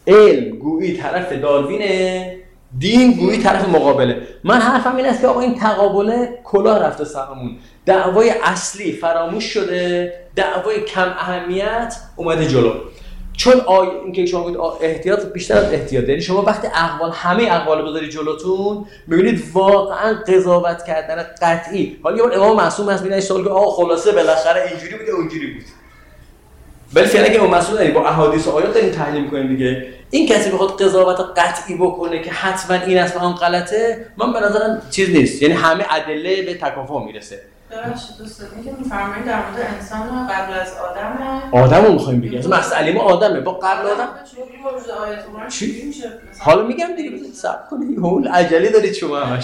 علم گویی طرف داروینه، دین گویی طرف مقابله. من حرفم این است که آقا این تقابله کلاه رفته سرمون، دعوای اصلی فراموش شده، دعوای کم اهمیت اومده جلو. چون این که شما گفتید احتیاط بیشتر از احتیاط، یعنی شما وقتی همه اقوال رو بذاری جلوتون میبینید واقعا قضاوت کردن قطعی. حالا یه بار امام معصوم هست میاد سوال که آقا خلاصه بالاخره اینجوری بود یا اونجوری بود. ولی فعلا که امام معصوم داریم با احادیث و آیات داریم تحلیل می‌کنیم دیگه. این کسی بخواد قضاوت قطعی بکنه که حتما این است و اون غلطه، من به نظرم چیز نیست. یعنی همه ادله به تکافؤ میرسه. ببخشید دوستان، میگم می‌فرمایید در مورد انسان قبل از آدمه. آدمو می‌خوایم بگیم. مثلا مسئله ما آدمه، با قبل آدم چجوری موجود آیات قرآن چی میشه؟ حالا میگم دیگه بذارید صبر کنید. هول عجله دارید شما همش.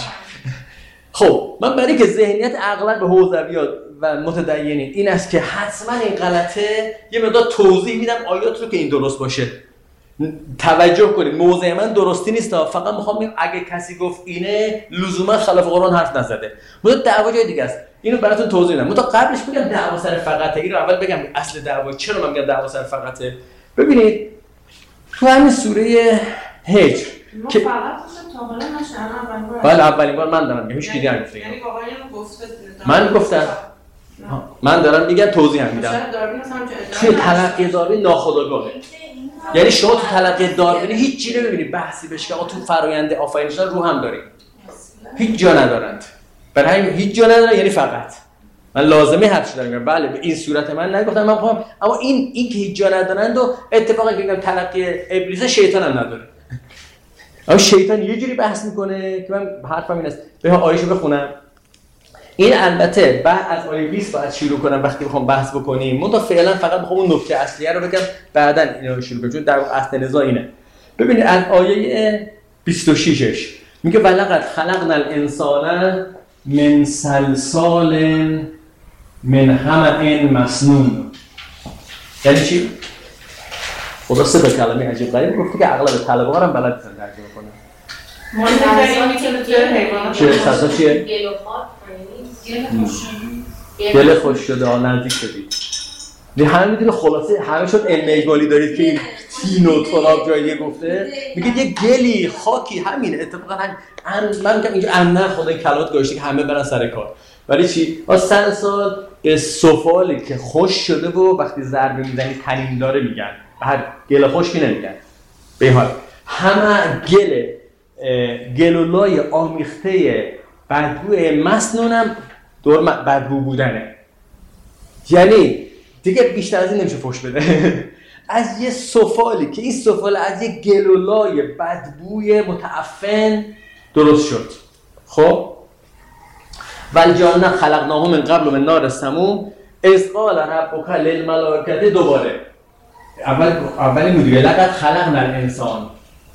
خب من برای که ذهنیت اغلب حوزویات و متدینین این است که حتما این غلطه، یه مقدار توضیح میدم آیات رو که این درست باشه. توجه کنید موضع من درستی نیست، فقط میخوام بگم اگه کسی گفت اینه لزوما خلاف قرآن حرف نزده. مدت دعوا جای دیگه است. اینو براتون توضیح میدم. مدت قبلش بگم دعوا سر فقطه. اینو اول بگم اصل دعوا چرا من میگم دعوا سر فقطه. ببینید تو همین سوره هجر که فقط تا حالا نشدم بله اولین بار من دارم هیچ چیزی نگفتم. یعنی واقعا گفته من گفتم من دارم میگم توضیح هم میدم. توی تلقی داروین ناخودآگاهه. یعنی شما تو تلقی داروینی هیچ چیزی نمی‌بینی بحثی بشه که آقا تو فرآیند آفرینش رو هم داریم. هیچ جا ندارند. برای همین هیچ جا نداره یعنی فقط. من لازمه حرفش دارم میگم. بله به این صورت من نگفتم من می‌خوام، اما این که هیچ جا ندارند و اتفاقا که میگم تلقی ابلیس شیطان هم نداره. اما شیطان یه جوری بحث میکنه که من حرفم این است. به آیه‌شو بخونم. این البته بعد از آیه 20 باید شروع کنم وقتی بخوام بحث بکنیم. من تا فعلا فقط میخوام اون نکته اصلیه رو بگم بعداً اینو شروع کنم چون در واقع اصل نزاع اینه. ببینید از آیه 26ش میگه ولقد خلقنا الانسان من صلصال من حمأ مسنون. یعنی چی؟ خدا سه تا کلمه عجیب غریب گفته که اغلب طلبه‌ها هم بلد نیستن ترجمه کنن. ما می‌تونیم که حیوانات چه سازا چیه؟ گل خوش شده نزدیک شدید. همه میدونه خلاصه همه شد علم اجمالی دارید که این تین و تراب جایی گفته میگه یه گلی خاکی همینه. اتفاقا من میگم اینجا نه خدا این کلمات گذاشته که همه برن سر کار. ولی چی؟ سلسال به سفالی که خوش شده و وقتی ضربه میزنی تنین داره میگن. هر گل خوش نمیگن. به حال همه گلولای آمیخته بدبو مسنونم دور بدبو بودنه. یعنی دیگه بیشتر از این نمیشه فحش بده. از یه سفالی که این سفال از یه گلولای بدبوی متعفن درست شد. خب والجان خلقناهم من قبل من نار سموم اذ قال ربک للملائکه دوباره اولی مدیره لقد خلقنا الانسان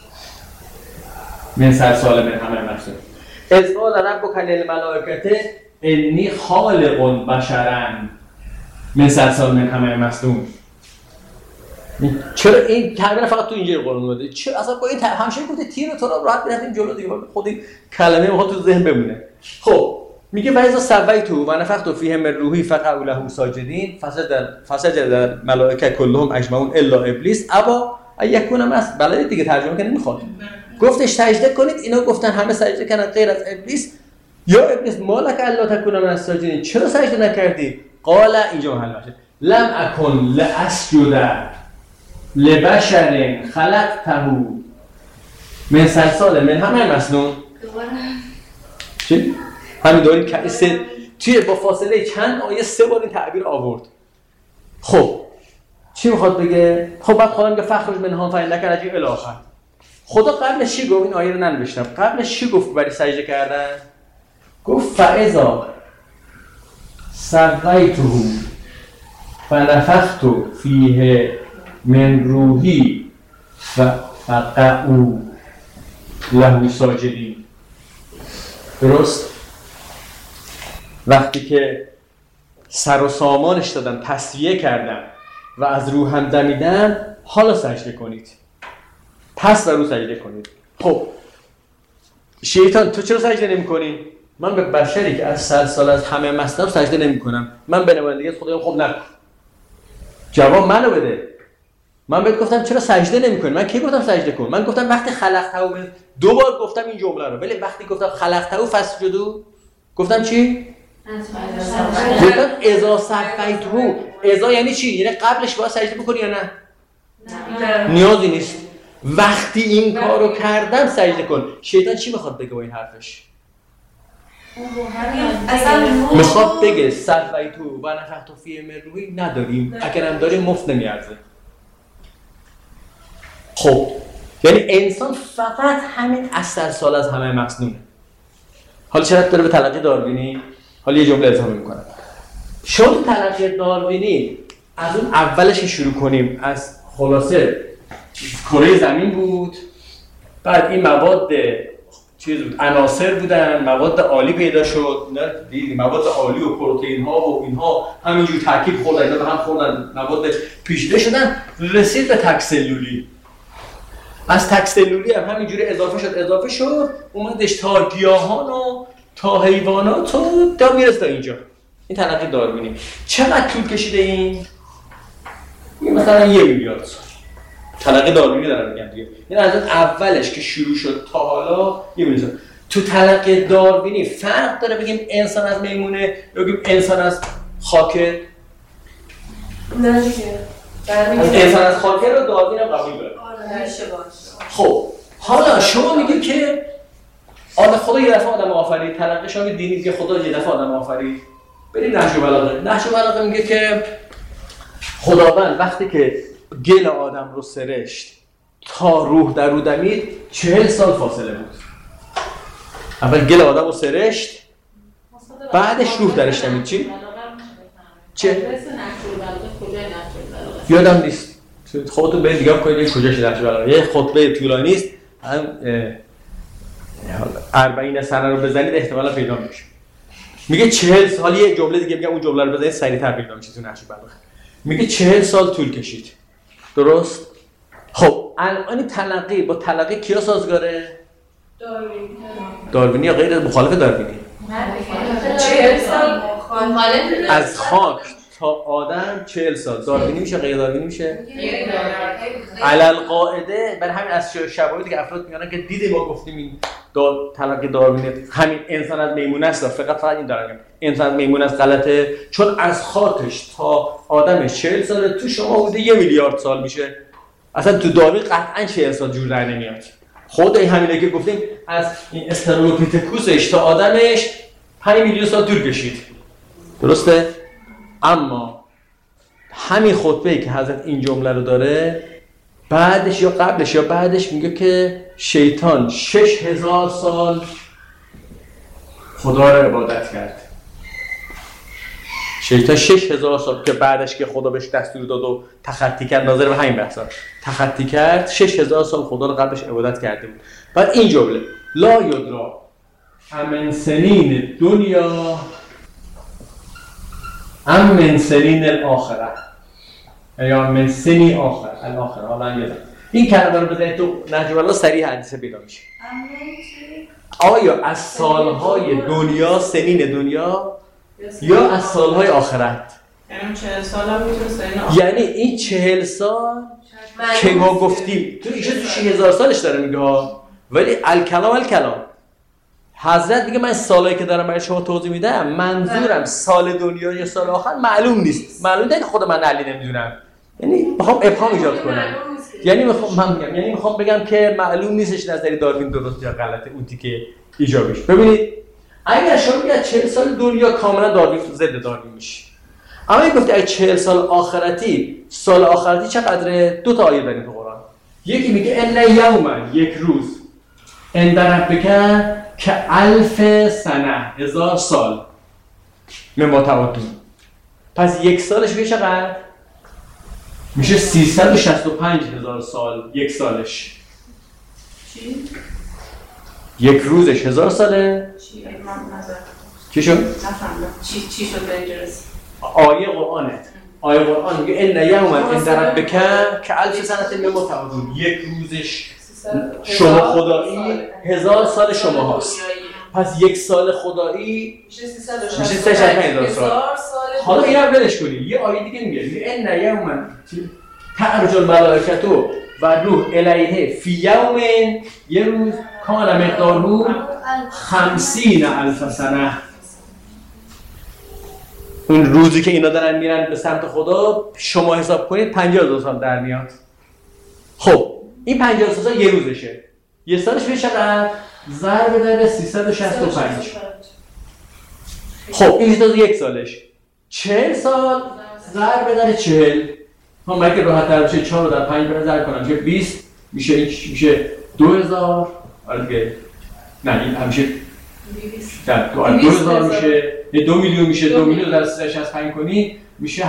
من صلصال من حمأ مسنون اذ قال ربک للملائکه انی خالق بشرا من صلصال من حمأ مسنون. چرا این تعبیر فقط تو اینجا قرآن اومده؟ چرا اصلا با این همیشه گفته تیر و تراب راحت بریم جلو دیگه خود این کلمه ما تو ذهن بمونه. خب میگه وایذا سویتو و نفخت فیه من روحی فقعوا له ساجدین فسجد الملائکه کلهم اجمعون الا ابلیس ابا یکون مس. بلد دیگه ترجمه کنه نمیخواد. گفتش سجده کنید، اینا گفتن همه سجده کردن غیر از ابلیس. یا ابلیس مالک الا تکون من الساجدین، چرا سجده نکردی؟ قال اینجا محل باشه لم اکن لاسجد لبشر خلقته من صلصال من حمأ مسنون. چی؟ همین داریم که توی با فاصله چند آیه 3 بار این تعبیر آورد. خب چی میخواد بگه؟ خب بعد خدا میگه فخرج منها فإنک رجیم الی آخر. خدا قبلش چی گفت؟ این آیه رو ننوشتم. قبلش چی گفت برای سجده کردن؟ گفت فاذا سویته فنفخت فیه من روحی فقعوا له ساجدین. درست؟ وقتی که سر و سامانش دادن تسویه کردن و از روحم دمیدن حالا سجده کنید، پس بر او سجده کنید. خب شیطان تو چرا سجده نمی کنی؟ من به بشری که از صلصال از حمأ مسنون سجده نمی کنم. من به نمایندگی خدایم خب نکن. جواب منو بده. من بهت گفتم چرا سجده نمی‌کنی؟ من کی گفتم سجده کن؟ من گفتم وقتی خلقته، دو بار گفتم این جمله رو، ولی وقتی گفتم خلقته فسجدوا گفتم چی؟ گفتم اذا صفیته. اذا یعنی چی؟ یعنی قبلش باید سجده بکنی یا نه؟ نیازی نیست. وقتی این کارو کردم سجده کن. شیطان چی میخواد بگه با این حرفش؟ میخواد بگه صفیته و نفخت فیه من روحی نداریم، اگرم داریم مفت نمیارزه. خب یعنی انسان فقط همین اثرسال از همه مصنوعه. حالا چرا داره به تلقی داروینی؟ حالا یه جمله اضافه میکنم. شما تلقی داروینی از اون اولش شروع کنیم، از خلاصه کره زمین بود، بعد این مواد چیز بود، عناصر بودن، مواد عالی پیدا شد، مواد عالی و پروتئین ها و اینها همینجور ترکیب خوردن، اینا به هم خوردن، مواد پیچیده شدن، رسید به تک سلولی. از تک سلولی هم همینجوری اضافه شد، اومدش تا گیاهان و تا حیوانات و تا میرسه اینجا. این تلقی داروینی. چقدر طول کشیده این مثلا 1 میلیارد سال. تلقی داروینی دارن میگن دیگه. یعنی از اولش که شروع شد تا حالا 1 میلیارد سال. تو تلقی داروینی فرق داره بگیم انسان از میمونه یا بگیم انسان از خاکه؟ نه دیگه. انسان از خاکه رو داروین هم قبول داره. خب حالا شما میگید که خدا یه دفعه آدم آفرید، تلقی شما دینی که خدا یه دفعه آدم آفرید. بریم نهج البلاغه میگه که خداوند وقتی که گل آدم رو سرشت تا روح در رو دمید 40 سال فاصله بود. اول گل آدم رو سرشت، بعدش روح درش دمید. چه؟ یادم نیست. خودتون برید نگاه کنید کجاش نهج البلاغه. یه خطبه طولانی است. هم 40 سنه رو بزنید احتمالاً پیدا میشه. میگه 40 سال. یه جمله دیگه میگم اون جمله رو بزنید سریع‌تر پیدا میشه تو نهج البلاغه. میگه 40 سال طول کشید. درست؟ خب الان تلقی با تلقی کیا سازگاره؟ داروینی یا غیر مخالف داروینی؟ 40 سال از خاک تا آدم 40 سال. داروینی میشه غیر داروینی میشه؟ علل قاعده. برای همین از شواهدی که افراد میگن که دیدیم ما گفتیم این تلقی داروینی همین انسان از میمون است، فقط این دارن انسان از میمون است غلطه، چون از خاکش تا آدمش 40 ساله، تو شما بوده 1 میلیارد سال میشه. اصلا تو داروین قطعا 40 سال جور در نمیاد. خود همینه که گفتیم از این استرالوپیتکوسش تا آدمش 5 میلیون سال طول کشید. درسته؟ اما همین خطبه‌ای که حضرت این جمله رو داره، بعدش یا قبلش یا بعدش میگه که شیطان 6000 سال خدا رو عبادت کرد. شیطان 6000 سال که بعدش که خدا بهش دستور داد و تخطی کرد، ناظر به همین بحثا تخطی کرد، 6000 سال خدا رو قبلش عبادت کرده بود. بعد این جمله لا یدرا من سنین دنیا من سنین الاخره یا من سنی آخر الاخره. حالا یادم این کلمه رو بزنید تو نهج البلاغه سریع حدیث پیدا میشه. آیا از سالهای دنیا سنین دنیا یا از سالهای آخرت؟ یعنی 40 سال هم میتونه سنین یعنی این 40 سال که ما گفتیم تو ایشون 6000 سالش داره میگه، ولی الکلام حضرت میگه من سالایی که دارم برای شما توضیح میدم منظورم سال دنیا یا سال آخر معلوم نیست. معلوم نیست که خود من علی نمیدونم. یعنی میخوام ابهام ایجاد کنم. یعنی میخوام بگم که معلوم نیستش نظری داروین درست یا غلطه، اون تیکه ایجابیش. ببینید اگر شما میگید 40 سال دنیا کاملا داروین ضد داروین میشه. اما این گفته اگه 40 سال آخرتی، سال آخرتی چقدره؟ 2 تا آیه داریم تو قرآن. یکی میگه ان یوما، یک روز، عند ربک که 1000 سنه، 1000 سال مما تعدون. پس یک سالش میشه چقدر؟ میشه 365000 سال. یک سالش چی؟ یک روزش 1000 ساله. چی؟ من نظر چی شد؟ نفهمیدم چی شد به اینجا رسید؟ آیه قرآنه. آیه قرآن میگه ان یوما عند ربک که 1000 سنه مما تعدون. یک روزش شما خدایی 1000 سال شما هاست. پس یک سال خدایی میشه 365,000 سال. حالا اینا رو ولش کنید. یه آیه دیگه میگه ان یوما تعرج الملائکه و روح الیه فی یوم، یه روز کان مقداره 50,000 سنه. اون روزی که اینا دارن میرن به سمت خدا شما حساب کنید 50,000 سال در میاد. خب این 50,000 سال یه روزشه، یه سالش میشه چقدر؟ ضرب در 365. خب این تا یک سالش 40 سال ضرب در 40. هم اگه راحت تر بشه 4 رو در 5 ضرب کنم که 20 میشه 2000. آره نه این همیشه در 2000 میشه 2 میلیون میشه 2 میلیون در 365 کنی میشه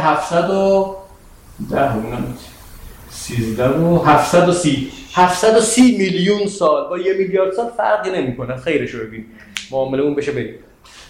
730 میلیون سال. با 1 میلیارد سال فرقی نمیکنه. خیرش رو ببین معامله اون بشه بریم.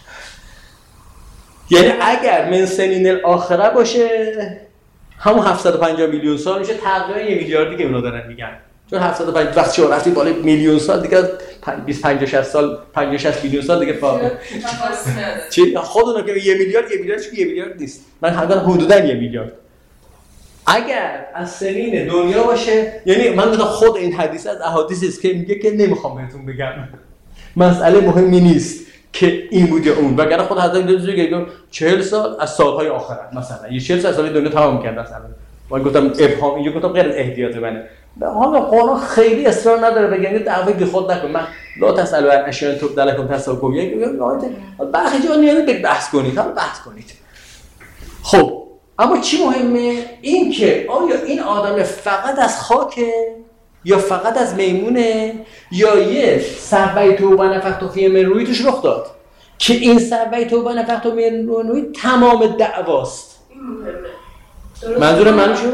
یعنی اگر من سنین الاخره باشه همون 750 میلیون سال میشه تقریبا 1 میلیاردی که اونا دارن میگن. چون 750 وقتی شما رفتی بالای میلیون سال دیگه 20 50 60 سال 50 60 میلیون سال دیگه فاصله چی خودونه که 1 میلیارد 1 میلیارد نیست. من حدودا 1 میلیارد. اگر از سنین دنیا باشه، یعنی من مثلا خود این حدیث از احادیثی است که میگه که نمیخوام بهتون بگم، مسئله مهمی نیست که این بود یا اون، وگرنه خود حضرت میگه 40 سال از سالهای آخرت، مثلا یه 40 سال دنیا تمام کرد مثلا. من گفتم ابهام، اینجا گفتم غیر از احتیاط منه. حالا قرآن خیلی اصرار نداره بگن دعوی بی خود نکن. من لا تسالوا عن اشیاء تبد لكم تسؤكم. بعضی جا نیاز به بحث کنید، حالا بحث کنید. خب اما چی مهمه؟ این که آیا این آدم فقط از خاکه یا فقط از میمونه یا یه سبیت و نفخت فیه من روحی توش رخ داد که این سبیت و نفخت من روحی تمام دعواست. این مهمه. منظور من شو؟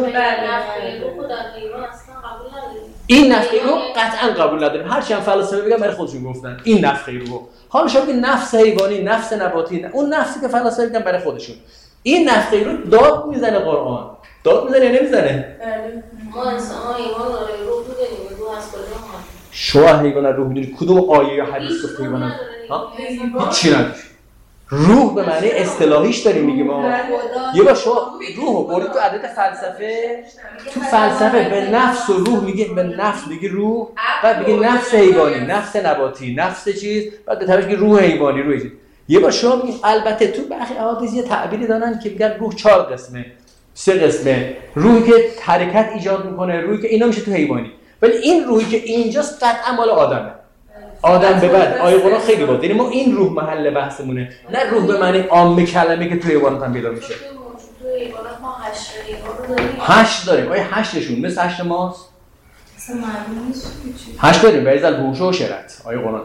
این نفخه رو قطعا قبول نداریم. هرچی هم فلاسفه بگن برای خودشون گفتن این نفخه رو. حالا شما بگید نفس حیوانی، نفس نباتی، اون نفسی که فلاسفه بگن برای خودشون. این نفخه رو داد میزنه قرآن. داد میزنه یا نمیزنه؟ ما انسان ها ایمان داره روح داریم، روح از کجا ما؟ شما حیوان روح میدونی کدوم آیه یا حدیث رو حیوان ها؟ هیچی نداری. روح به معنی اصطلاحیش داریم میگیم ما. یه بار شما روح برید تو عدد فلسفه، تو فلسفه به نفس و روح میگه، به نفس میگه روح، بعد میگه نفس حیوانی، نفس نباتی، نفس چیز، بعد به طرفش میگه روح حیوانی، روح چیز. یه بار شما میگید البته تو برخی احادیث یه تعبیری دارن که میگن روح 4 قسمه، 3 قسمه. روحی که حرکت ایجاد میکنه، روحی که اینا میشه تو حیوانی. ولی این روحی که اینجاست قطعا مال آدمه. آدم به بعد آیه قرآن خیلی بود. یعنی ما این روح محل بحثمونه، نه روح به معنی عام کلمه که توی حیوانات هم پیدا میشه. توی حیوانات ما 8 داریم. 8 داریم. آیه 8شون مثل 8 ماست. اصلا معلوم نیست چی. 8 داریم. بعضی از الهوش و شرط آیه قرآن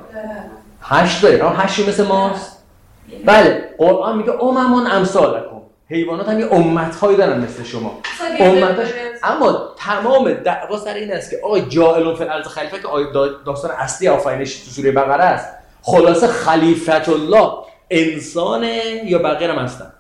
8 داریم. اما 8 مثل ماست. بله قرآن میگه اممون امثالکم. حیوانات هم یه امت‌هایی دارن مثل شما. امت‌هاش اما تمام دعوا سر این است که آقا جاعل فی الارض خلیفه که داستان اصلی آفرینش تو سوره بقره است. خلاصه خلیفت الله انسانه یا بقیه هم هستن.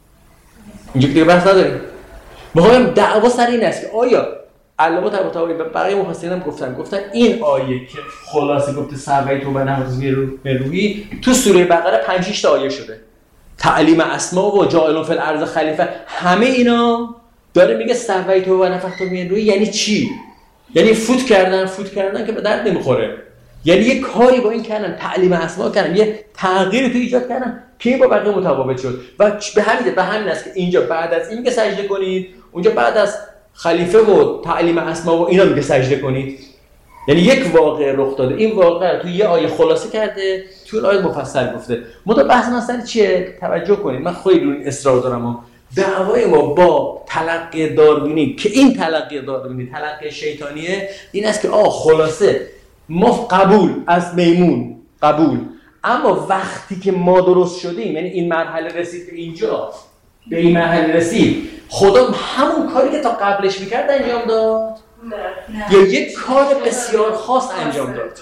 اینجا دیگه بحث نداریم. می‌خوام دعوا سر این است که آیا علامه طباطبایی و بقیه مفسرین هم گفتن این آیه که خلاصه گفته سویت و نحوز روحی تو سوره بقره 5 6 تا آیه شده. تعلیم اسما و جاعل فی الارض خلیفه، همه اینا داره میگه سویت و نفخت من روحی. یعنی چی؟ یعنی فوت کردن که به درد نمیخوره. یعنی یه کاری با این کردن، تعلیم اسما کردن، یه تغییری تو ایجاد کردن که با بقیه متفاوت شد. و به همین است که اینجا بعد از این میگه سجده کنید، اونجا بعد از خلیفه و تعلیم اسما و اینا میگه سجده کنید. یعنی یک واقعه رخ داده. این واقعه تو یه آیه خلاصه کرده، تو این آیه مفصل گفته. بحث مثلا چیه؟ توجه کنید. من خیلی روی اصرار دارم. دعوای ما با تلقی داروینی که این تلقی داروینی تلقی شیطانیه، این است که خلاصه ما قبول از میمون قبول، اما وقتی که ما درست شدیم، یعنی این مرحله رسید به اینجا، به این مرحله رسید، خدا همون کاری که تا قبلش میکرد انجام داد؟ نه. یا یک کار بسیار خاص انجام داد.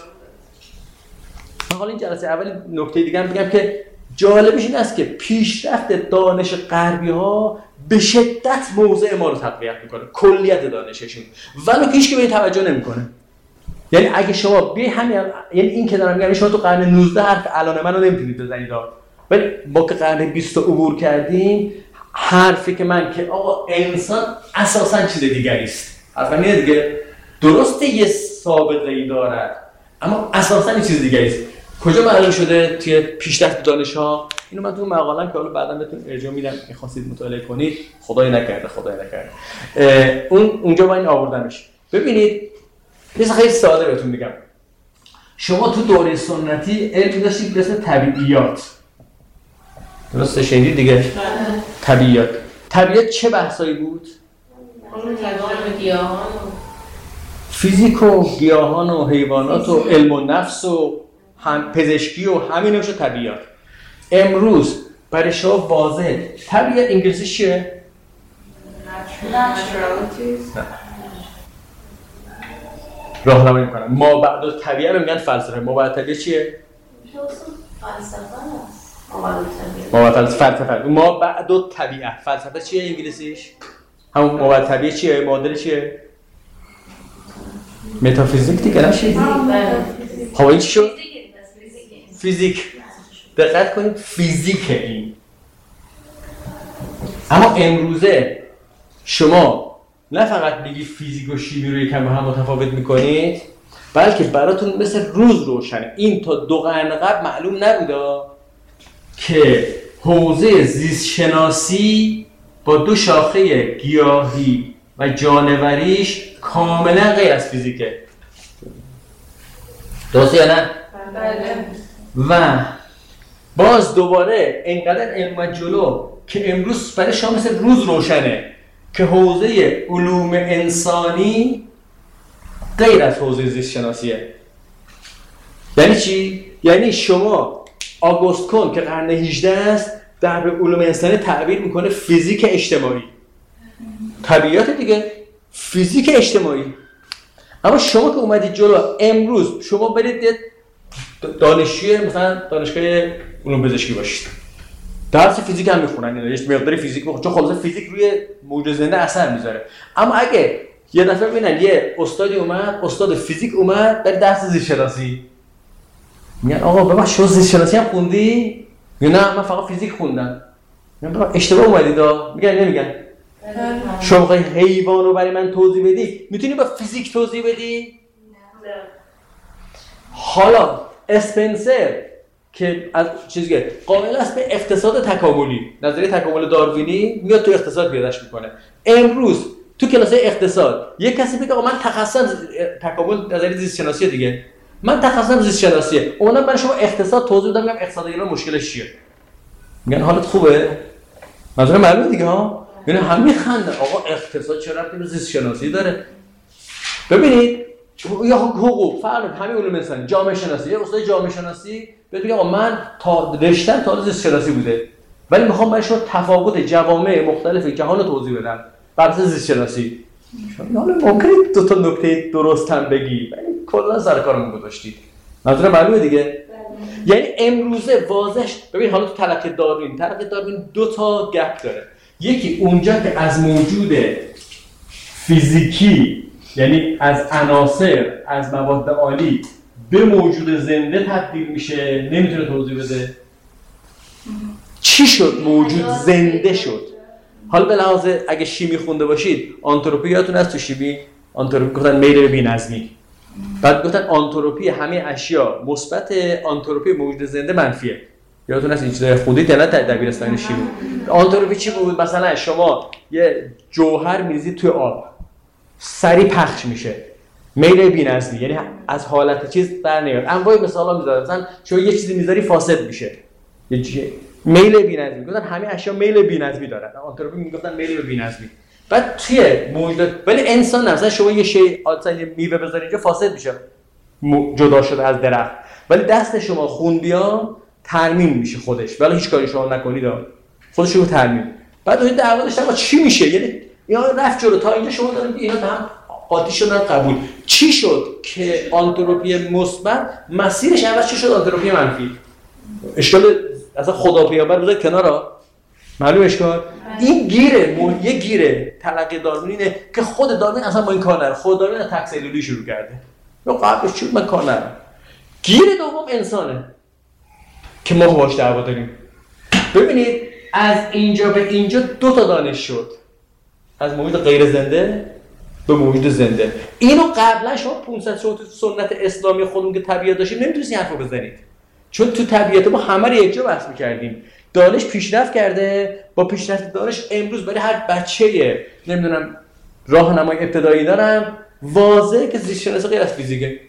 من حالا این جلسه اولی نکته دیگه هم بگم که جالبش این است که پیشرفت دانش غربی ها به شدت موضع ما رو تقویت میکنه، کلیت دانششون، ولی هیچ کی به این توجه نمیکنه. یعنی اگه شما یعنی این که دارم میگم شما تو قرن 19 حرف الان منو نمیتونید بزنید، ولی با که قرن 20 عبور کردیم حرفی که من که آقا انسان اساساً چیز دیگری است، حرف اینه دیگه، درسته یه سابقه‌ای دارد اما اساساً یه چیز دیگری است. کجا معلوم شده توی پیشرفت دانش‌ها؟ اینو من تو مقاله‌ام که حالا بعداً بهتون ارجاع میدم، می‌خواستید مطالعه کنید، خدای نکرده. اونجا با این آوردمش. ببینید یه خیلی ساده بهتون میگم. شما تو دوره سنتی علم داشتید به اسم طبیعیات. درسته شنیدید دیگه؟ طبیعیات چه بحثایی بود؟ فیزیک و گیاهان و حیوانات و علم و نفس و پزشکی و همین شد طبیعیات. امروز برای شما واضحه طبیعت انگلیسی چیه؟ راهنمایی میکنن. ما بعد الطبیعه رو میگن فلسفه. ما بعد الطبیعه چیه؟ ما بعد الطبیعه. فلسفه چیه انگلیسیش؟ همون ما بعد الطبیعه چیه؟ معادل چیه؟ متافیزیک دیگه نشه؟ خب این چی شد؟ فیزیک. دقت کنید فیزیک این. اما امروزه شما نه فقط بگی فیزیک و شیمی رو یکم با هم متفاوت میکنید، بلکه براتون مثل روز روشنه. این تا 2 قرن قبل معلوم نبوده که حوزه زیست شناسی با 2 شاخه گیاهی و جانوریش کاملا غیر از فیزیکه. درسته یا نه؟ بله. و باز دوباره اینقدر علم جلو که امروز برای شما مثل روز روشنه که حوزه علوم انسانی غیر از حوزه زیست شناسیه. یعنی چی؟ یعنی شما آگوست کون که قرن 18 است در علوم انسانی تعبیر میکنه فیزیک اجتماعی. طبیعیات دیگه فیزیک اجتماعی. اما شما که اومدید جلو امروز شما برید دانشجوی مثلا دانشگاه علوم پزشکی باشید، درس فیزیک هم میخونن، یعنی یه مقدار فیزیک میخونن چون خلاصه فیزیک روی موجود زنده اثر میذاره. اما اگه یه دفعه ببینن یه استادی اومد، استاد فیزیک اومد برای درس زیست شناسی، میگن آقا بابا شما زیست شناسی هم خوندی؟ میگن نه من فقط فیزیک خوندم. میگن بابا اشتباه اومدید. میگن نمیگن شما میخوای حیوان رو برای من توضیح بدی میتونی با فیزیک توضیح بدی؟ حالا اسپنسر که از چیزی که قائل است به اقتصاد تکاملی، نظریه تکامل داروینی میاد تو اقتصاد پیاده‌اش میکنه. امروز تو کلاس اقتصاد یک کسی بگه آقا من تخصصم تکامل نظریه زیست شناسی دیگه، من تخصصم زیست شناسیه، اونم برای شما اقتصاد توضیح بدم، میگم اقتصاد ایران مشکلش چیه؟ میگن حالت خوبه؟ منظور معلومه دیگه ها؟ یعنی هم میخندن آقا اقتصاد چه ربطی به زیست شناسی داره؟ ببینید یا حقوق فرق همین علوم انسانی، جامعه شناسی، یه استاد جامعه شناسی بگه آقا من تا رشته‌ام تا زیست شناسی بوده ولی میخوام برای شما تفاوت جوامع مختلف جهان رو توضیح بدم بر اساس زیست شناسی. حالا ممکنه 2 تا نکته درست هم بگی ولی کلا سر کارمون گذاشتید. منظور معلومه دیگه؟ یعنی امروزه واضحش ببین حالا تو تلقی داروین 2 تا گپ داره. یکی اونجا که از موجود فیزیکی یعنی از عناصر از مواد عالی به موجود زنده تبدیل میشه نمیتونه توضیح بده. چی شد موجود زنده شد؟ حالا به لحاظ اگه شیمی خونده باشید آنتروپی یادتون هست تو شیمی آنتروپی گفتن میل به بی‌نظمی، بعد گفتن آنتروپی همه اشیا مثبت، آنتروپی موجود زنده منفیه. یادتون هست این چیزا خوندید یا نه در دبیرستان شیمی؟ آنتروپی چی بود؟ مثلا شما یه جوهر می‌ریزید توی آب سری پخش میشه، میل بی‌نظمی یعنی از حالت چیز در نمیاد. انواع مثالا میذارم مثلا شما یه چیزی میذاری فاسد میشه، یه میل بی‌نظمی. گفتن همه اشیا میل بی‌نظمی دارن، آنتروپی میگفتن میل به بی‌نظمی. بعد توی موجودات ولی انسان نه، مثلا شما یه شی مثلا یه میوه بذاری اینجا فاسد میشه جدا شده از درخت، ولی دست شما خون بیا ترمیم میشه خودش ولی هیچ کاری شما نکنید خودش رو ترمیم. بعد اون دعوا داشتن با چی میشه، یعنی اینا رفت جلو تا اینجا شما دارید اینا هم قاطی شدن قبول. چی شد که آنتروپی مثبت مسیرش عوض چی شد آنتروپی منفی؟ اشکال اصلا خدا پیامبر بذارید کنارا معلوم اشکال. این یه گیره تلقی داروین اینه که خود داروین اصلا با این کار نره، خود داروین از تکسلولی شروع کرده یا قبلش چی من کار نره. گیر دوم انسانه که ما باهاش دعوا داریم. ببینید از اینجا به اینجا 2 تا دانش شد، از موجود غیر زنده به موجود زنده. اینو قبلا شما 500 سال تو سنت اسلامی خودمون که طبیعت داشتیم نمیتونید این حرفو بزنید، چون تو طبیعت ما همه رو یک جا بحث می‌کردیم. دانش پیشرفت کرده، با پیشرفت دانش امروز برای هر بچه نمیدونم راهنمای ابتدایی دارم واضحه که زیست شناسی غیر از فیزیکه.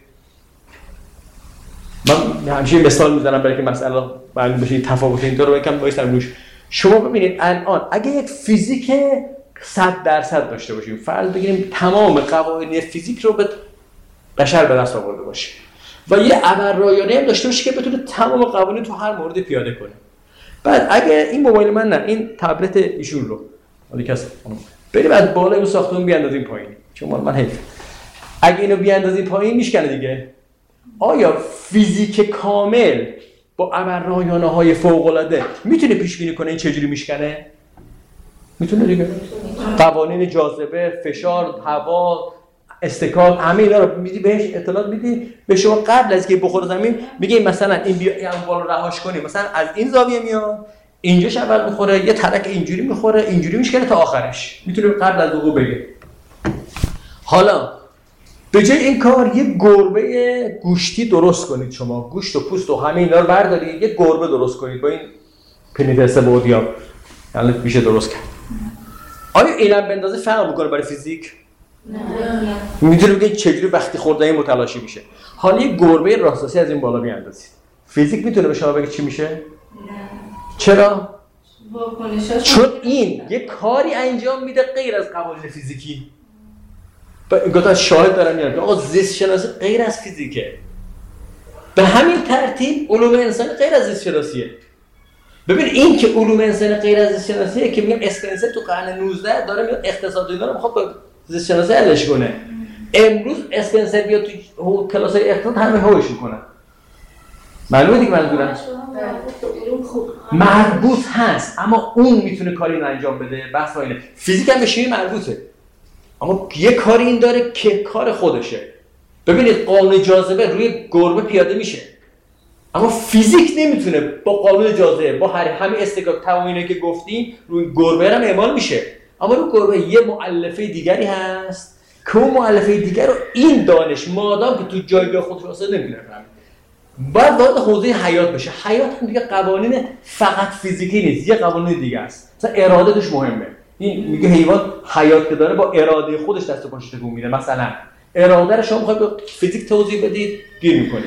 من همیشه مثال میزنم برای که مسئله معلوم بشه تفاوت این رو یکم وایسم روش. شما ببینید الان اگه یک فیزیک 100% داشته باشیم، فرض بگیریم تمام قوانین فیزیک رو به بشر به دست آورده باشه و یه ابررایانه هم داشته باشه که بتونه تمام قوانین تو هر مورد پیاده کنه. بعد اگه این موبایل من نه، این تبلت ایشون رو حالا کس بریم از بالای اون ساختمون بیاندازیم پایین، چون مال من حیف. اگه اینو بیاندازیم پایین میشکنه دیگه. آیا فیزیک کامل با ابررایانه‌های فوق‌العاده میتونه پیش بینی کنه این چجوری میشکنه؟ میتونه دیگه. قوانین جاذبه، فشار، هوا، استکاک، همه اینا رو میدی بهش اطلاعات میدی به شما قبل از که بخوره زمین، میگه مثلا این بیا این بالا رهاش کنی، مثلا از این زاویه میاد اینجاش اول میخوره، یه ترک اینجوری میخوره، اینجوری میشکنه تا آخرش، میتونه قبل از وقوع بگه. حالا به جای این کار یه گربه گوشتی درست کنید، شما گوشت و پوست و همه اینا رو بردارید یه گربه درست کنید با این پنیتسه بودیا، یعنی میشه درست کرد. آیا اینم به اندازه فرق میکنه برای فیزیک؟ نه. میتونه بگید چجوری وقتی خورده این متلاشی میشه. حالا یه گربه راستاسی از این بالا بیاندازید، فیزیک میتونه به شما بگه چی میشه؟ نه. چرا؟ چون این یه کاری انجام میده غیر از قوانین فیزیکی. گفتم شاهد دارم میگم آقا زیست شناسی غیر از فیزیکه. به همین ترتیب علوم انسانی غیر از زیست شناسیه. ببین این که علوم انسانی غیر از زیست شناسیه که میگم اسپنسر تو قرن 19 داره میاد اقتصاد اینا رو میخواد با زیست شناسی حلش کنه. امروز اسپنسر بیاد تو کلاسای اقتصاد همه هوش میکنن. معلومه دیگه منظورم مربوط هست، اما اون میتونه کاری رو انجام بده. بحث اینه فیزیک هم بهش مربوطه، اما یه کاری این داره که کار خودشه. ببینید قانون جاذبه روی گربه پیاده میشه، اما فیزیک نمیتونه با قانون جاذبه با همین استکاک تمام اینا که گفتیم روی گربه هم اعمال میشه. اما روی گربه یه مؤلفه دیگری هست که اون مؤلفه دیگر رو این دانش مادام که تو جایگاه خودش واسه نمیتونه بفهمه، باید وارد حوزه حیات بشه. حیات هم دیگه قوانین فقط فیزیکی نیست، یه قوانین دیگه است. مثلا اراده توش مهمه. این میگه حیوان حیات که داره با اراده خودش دست و پاش تکون میده. مثلا اراده رو شما میخواید با فیزیک توضیح بدید گیر میکنید.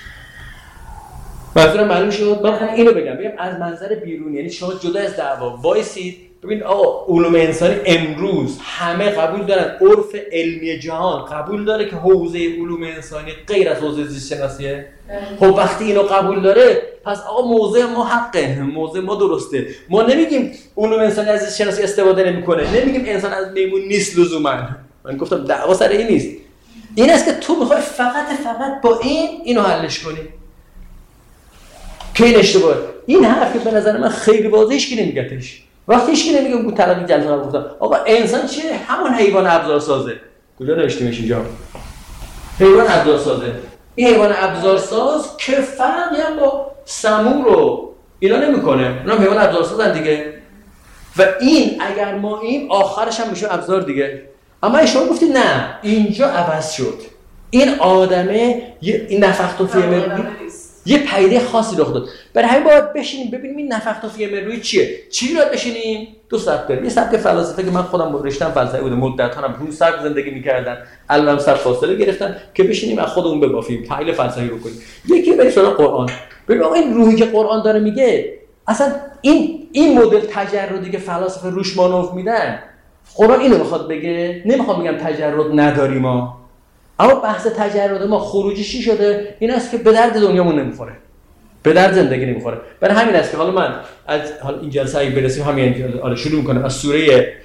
مثلا معلوم شد. من اینو بگم از منظر بیرونی، یعنی شما جدا از دعوا وایسید ببینید آقا علوم انسانی امروز همه قبول دارن، عرف علمی جهان قبول داره که حوزه علوم انسانی غیر از حوزه زیست شناسیه. خب وقتی اینو قبول داره پس آقا موضع ما حقه، موضع ما درسته. ما نمیگیم علوم انسانی از زیست شناسی استفاده نمیکنه، نمیگیم انسان از میمون نیست لزوما. من گفتم دعوا سر این نیست، این است که تو میخوای فقط با اینو حلش کنی که این اشتباهه. این حرف که به نظر من خیلی واضحه که نمیگتش. وقتی هیچ کی نمیگه بود طرف جلسه رو گفتم آقا انسان چیه؟ همون حیوان ابزارسازه. کجا نوشتیمش اینجا؟ حیوان ابزارسازه. این حیوان ابزارساز که فرقی هم با سمور و اینا نمیکنه. اونا حیوان ابزارسازن دیگه. و این اگر ما این آخرش هم میشه ابزار دیگه. اما شما گفتی نه اینجا عوض شد. این آدمه این نفخت فی مروی یه پدیده خاصی رخ داد. برای همین باید بشینیم ببینیم این نفخت فی مروی چیه. چی رو بشینیم؟ دو سبک داریم. یه سبک فلسفه که من خودم رشتم فلسفه بوده، مدت‌ها هم رو سبک زندگی می‌کردن. الان سر فاصله گرفتن که بشینیم از خودمون ببافیم، تحلیل فلسفی بکنیم. یکی بریم سراغ قرآن. ببین این روحی که قرآن داره میگه، اصلا این مدل تجردی که فلاسفه روش مانور میدن، قرآن اینو میخواد بگه. نمیخوام بگم تجرد نداریم ما، اما بحث تجرد ما خروجی چی شده؟ این است که به درد دنیامون نمیخوره، به درد زندگی نمیخوره. برای همین است که حالا من از این جلسه اگه برسیم همین شروع میکنم از سوره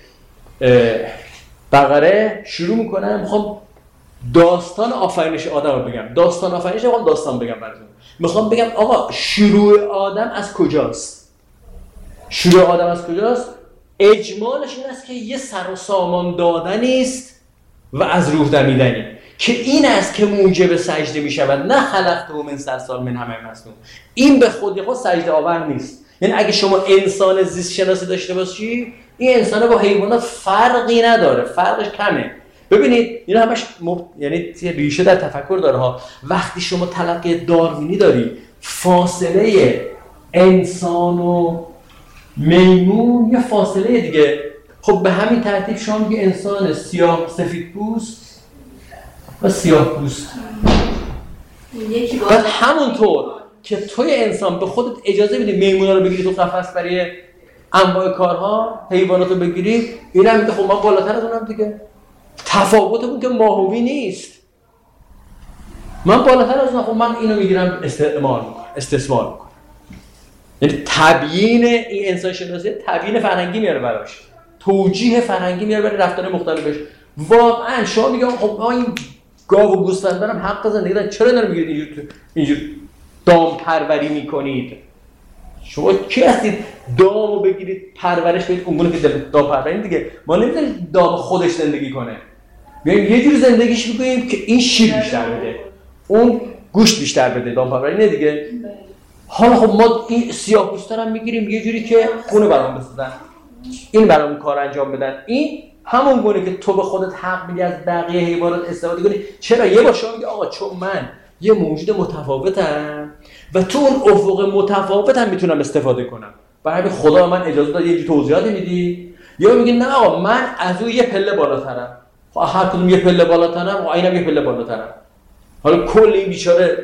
بقره شروع میکنم. میخوام داستان آفرینش آدم رو بگم. داستان آفرینش میخوام داستان بگم براتون. میخوام بگم آقا شروع آدم از کجاست؟ شروع آدم از کجاست؟ اجمالش این است که یه سر و سامان دادنی است و از روح دمیدنی که این است که موجب سجده می شود. نه خلقته من صلصال من حمأ مسنون. این به خودی خود سجده آور نیست. یعنی اگه شما انسان زیست شناسی داشته باشی، این انسان با حیوانات فرقی نداره، فرقش کمه. ببینید اینا همش یعنی ریشه در تفکر داره ها. وقتی شما تلقی داروینی داری، فاصله انسان و میمون یه فاصله دیگه. خب به همین ترتیب شما میگه انسان سیاه سفید پوست و سیاه پوست. بعد همونطور که توی انسان به خودت اجازه میدی میمونا رو بگیری تو قفس برای انواع کارها، حیوانات رو بگیری، اینا میگه خب من بالاتر از اونم دیگه. تفاوتمون که ماهوی نیست. من بالاتر از اونم، خب من اینو میگیرم استثمار میکنم. یعنی تبیین این انسان شناسی تبیین فرهنگی میاره براش، توجیه فرهنگی میاره برای رفتار مختلفش. واقعا شما میگم خب این گاو و گوسفند دارم حق زندگی دارن، چرا اینا رو میگیرید اینجور دام پروری میکنید؟ شما کی هستید دامو بگیرید پرورش بدید اونگونه که دام پروری دیگه؟ ما نمیذاریم دام خودش زندگی کنه، میایم یه جور زندگیش میکنیم که این شیر بیشتر بده، اون گوشت بیشتر بده، دام پروری نه دیگه. حالا خب ما این سیاه‌پوستا رو میگیریم یه جوری که خونه برام بسازن، این برام کار انجام بدن. این همون گونه که تو به خودت حق میدی از بقیه حیوانات استفاده کنی. چرا؟ یه بار شما میگی آقا چون من یه موجود متفاوتم و تو اون افق متفاوتم میتونم استفاده کنم، برای همین خدا من اجازه داد یه توضیحاتی میدی. یا میگی نه آقا من از اون یه پله بالاترم، خب هر کدوم یه پله بالاترم و اینم یه پله بالاترم. حالا کل این بیچاره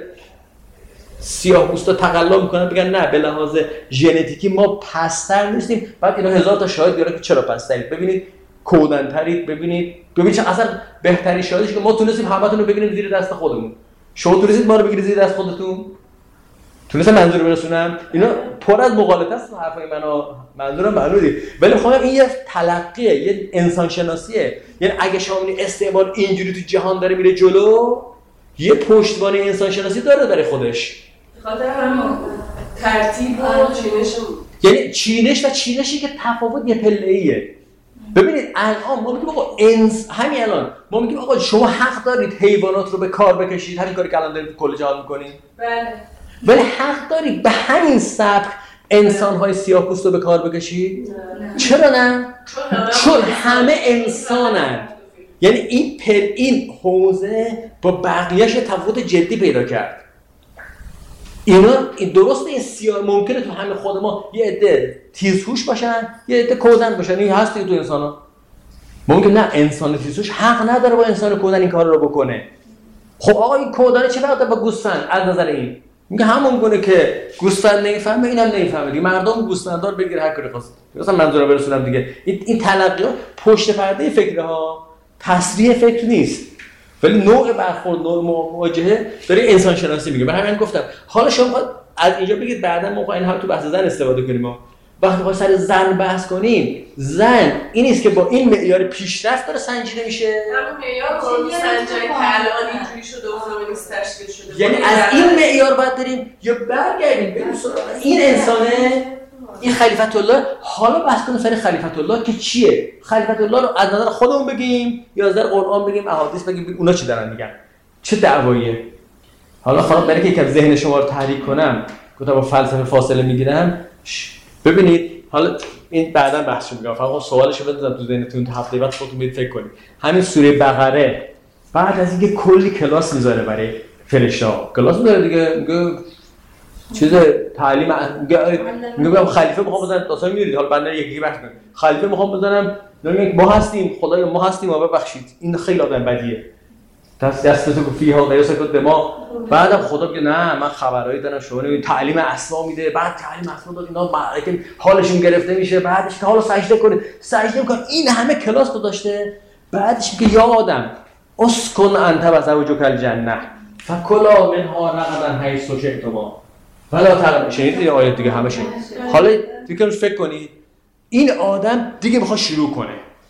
سیاه‌پوستا تقلا میکنن بگن نه به لحاظ ژنتیکی ما پستر نیستیم. بعد اینا هزار تا شاهد بیاره که چرا پسترید، ببینید کودن‌ترید، ببینید چه اصلا بهترین شاهدش که ما تونستیم همتون رو بگیریم زیر دست خودمون. شما تونستید ما رو بگیرید زیر دست خودتون؟ تونستم منظور برسونم؟ اینا پر از مغالطه است حرفای منو، منظورم معلومه، ولی میخوام این یه تلقیه، یه انسان شناسیه. یعنی اگه شما میبینید استعمار اینجوری تو جهان داره میره جلو، یه پشتوانه انسان شناسی داره برای خودش. خاطر هم ترتیب و چینش، یعنی چینش و چینشی که تفاوت یه پله‌ایه. ببینید الان ما میگیم آقا همین الان ما میگیم آقا شما حق دارید حیوانات رو به کار بکشید، همین کاری که الان دارید کل جهان می‌کنید. بله. ولی حق دارید به همین سبک انسان‌های سیاه‌پوست رو به کار بکشید؟ نه. چرا نه؟ چون همه انسانن. یعنی این حوزه با بقیه‌اش تفاوت جدی پیدا کرد. اینا درسته ممکنه تو همه خود ما یه عده تیزهوش باشن، یه عده کودن باشن، این هست دیگه تو انسانا. ممکن نه انسان تیزهوش حق نداره با انسان کودن این کار رو بکنه. خب آقا این کودانه چه فرقی با گوسفند از نظر این؟ میگه همون گونه که گوسفند نمیفهمه اینم نمیفهمه دیگه. مردم گوسفنددار بگیر هر کاری خواست. مثلا منظورم برسونم دیگه. این تلقی‌ها پشت پرده فکره ها، تصریح فکر نیست. ولی نوع برخورد، نوع مواجهه داره انسان شناسی میگه. من همین گفتم. حالا شما از اینجا بگید بعدا ما این هم تو بحث زن استفاده کنیم. ما وقتی ما سر زن بحث کنیم، زن این نیست که با این معیار پیشرفت داره سنجیده میشه. همون معیار قانون سنجی که الان اینجوری شده و نیست تشکیل شده. یعنی از این معیار باید داریم یا برگردیم بریم سراغ این انسانه، این خلیفت الله. حالا بحث کنیم سر خلیفت الله که چیه؟ خلیفت الله رو از نظر خودمون بگیم یا از نظر قرآن بگیم، احادیث بگیم، اونا چی دارن میگن؟ چه دعواییه؟ حالا خانم برای که یکم ذهن شما رو تحریک کنم، گفتم با فلسفه فاصله میگیرم. ببینید حالا این بعداً بحثش میگم، فقط سوالشو بذارم تو ذهنتون، تا هفته بعد خودتون برید فکر کنید. همین سوره بقره بعد از اینکه کلی کلاس میذاره برای فرشته‌ها، کلاس میذاره دیگه، میگه چیز تعلیم، میگم خلیفه میخوام بزنم داستان میرید. حالا بنده یکی بحث کنم. خلیفه میخوام بزنم، ما هستیم، خدایا ما هستیم، ما ببخشید. این خیلی آدم بدیه. دستتو فیها قیاسکو دما. بعدم خدا میگه نه من خبرایی دارم، شما نمیدونید. تعلیم اسما میده، بعد تعلیم اسما داد اینا ملائکه حالشون گرفته میشه، بعدش که حالا سجده کنید، سجده میکنه. این همه کلاس گذاشته. بعدش میگه یا آدم اسکن انت و زوجک الجنه فکلا منها رغدا حیث شئتما ولا تقربوا. شنیدید این آیه دیگه همه شنید. حالا دیگه فکر کنید این آدم دیگه میخواد شروع کنه.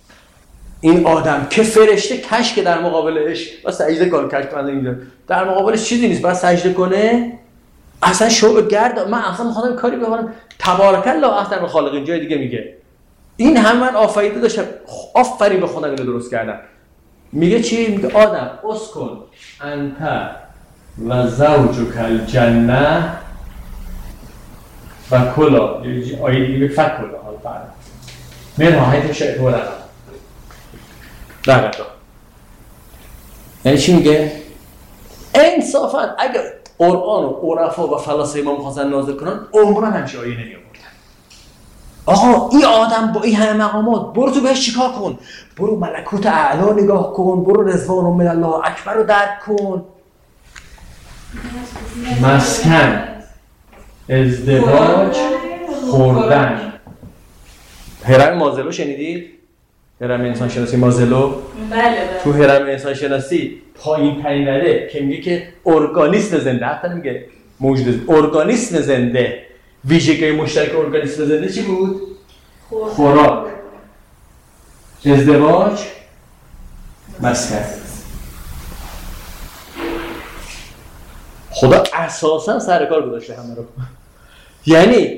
این آدم که فرشته کشک در مقابلش با سجده کار کشک من اینجا در مقابلش چیزی نیست، بعد سجده کنه. اصلا شوق گرد من اصلا میخوام کاری بکنم. تبارک الله احسن الخالقین. جای دیگه میگه این هم من آفریده داشتم، آفرین به خودم اینو درست کردم. میگه چی؟ میگه آدم اسکن انت و زوجک الجنه و کلا آیه دیگه فکلا حالا فرق منها حیث شئت و رغدا. یعنی چی میگه؟ انصافا اگر قرآن و عرفا و فلاسفه ما می‌خواستن نازل کنن عمرن همچین آیه نمی‌آوردن. آقا این آدم با این همه مقامات برو تو بهش چیکار کن؟ برو ملکوت اعلی نگاه کن، برو رضوان من الله اکبر رو درک کن. مسکن، ازدواج، خوردن. هرم مازلو شنیدید؟ هرم انسان شناسی مازلو؟ بله. تو هرم انسان شناسی پایین ترین رده که میگه که ارگانیسم زنده، حتی نمیگه موجود، ارگانیسم زنده، ویژگی مشترک ارگانیسم زنده چی بود؟ خوراک، ازدواج، مسکن. خدا اساساً سر کار گذاشته همه رو. یعنی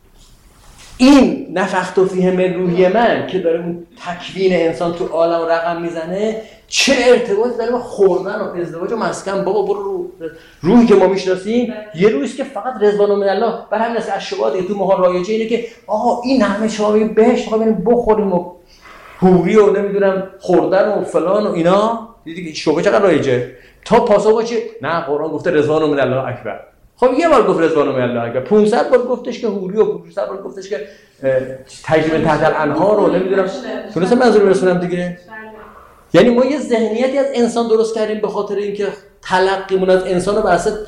این نفخت فیه من روحی من که داره اون تکوین انسان تو عالم رقم میزنه چه ارتباطی داره با خوردن و ازدواج و مسکن؟ بابا برو روحی که ما میشناسیم یه روحیست که فقط رضوان من الله. بر همین است اشعار تو ماها رایجه اینه که آقا این همه شما بهش میخوام بریم بخوریم و حوری و نمیدونم خوردن و فلان و اینا. دیدی که شوقه چقدر رایجه تا پاسا باشه نه قرآن گفته رضوان من الله اکبر. خب یه بار گفت رضوان من الله اکبر، 500 بار گفتش که حوری و 500 بار گفتش که تجربه تحت الانهار رو نمیدونم. تونستم منظور برسونم دیگه. یعنی ما یه ذهنیتی از انسان درست کردیم به خاطر اینکه تلقیمون از انسان رو بر اساس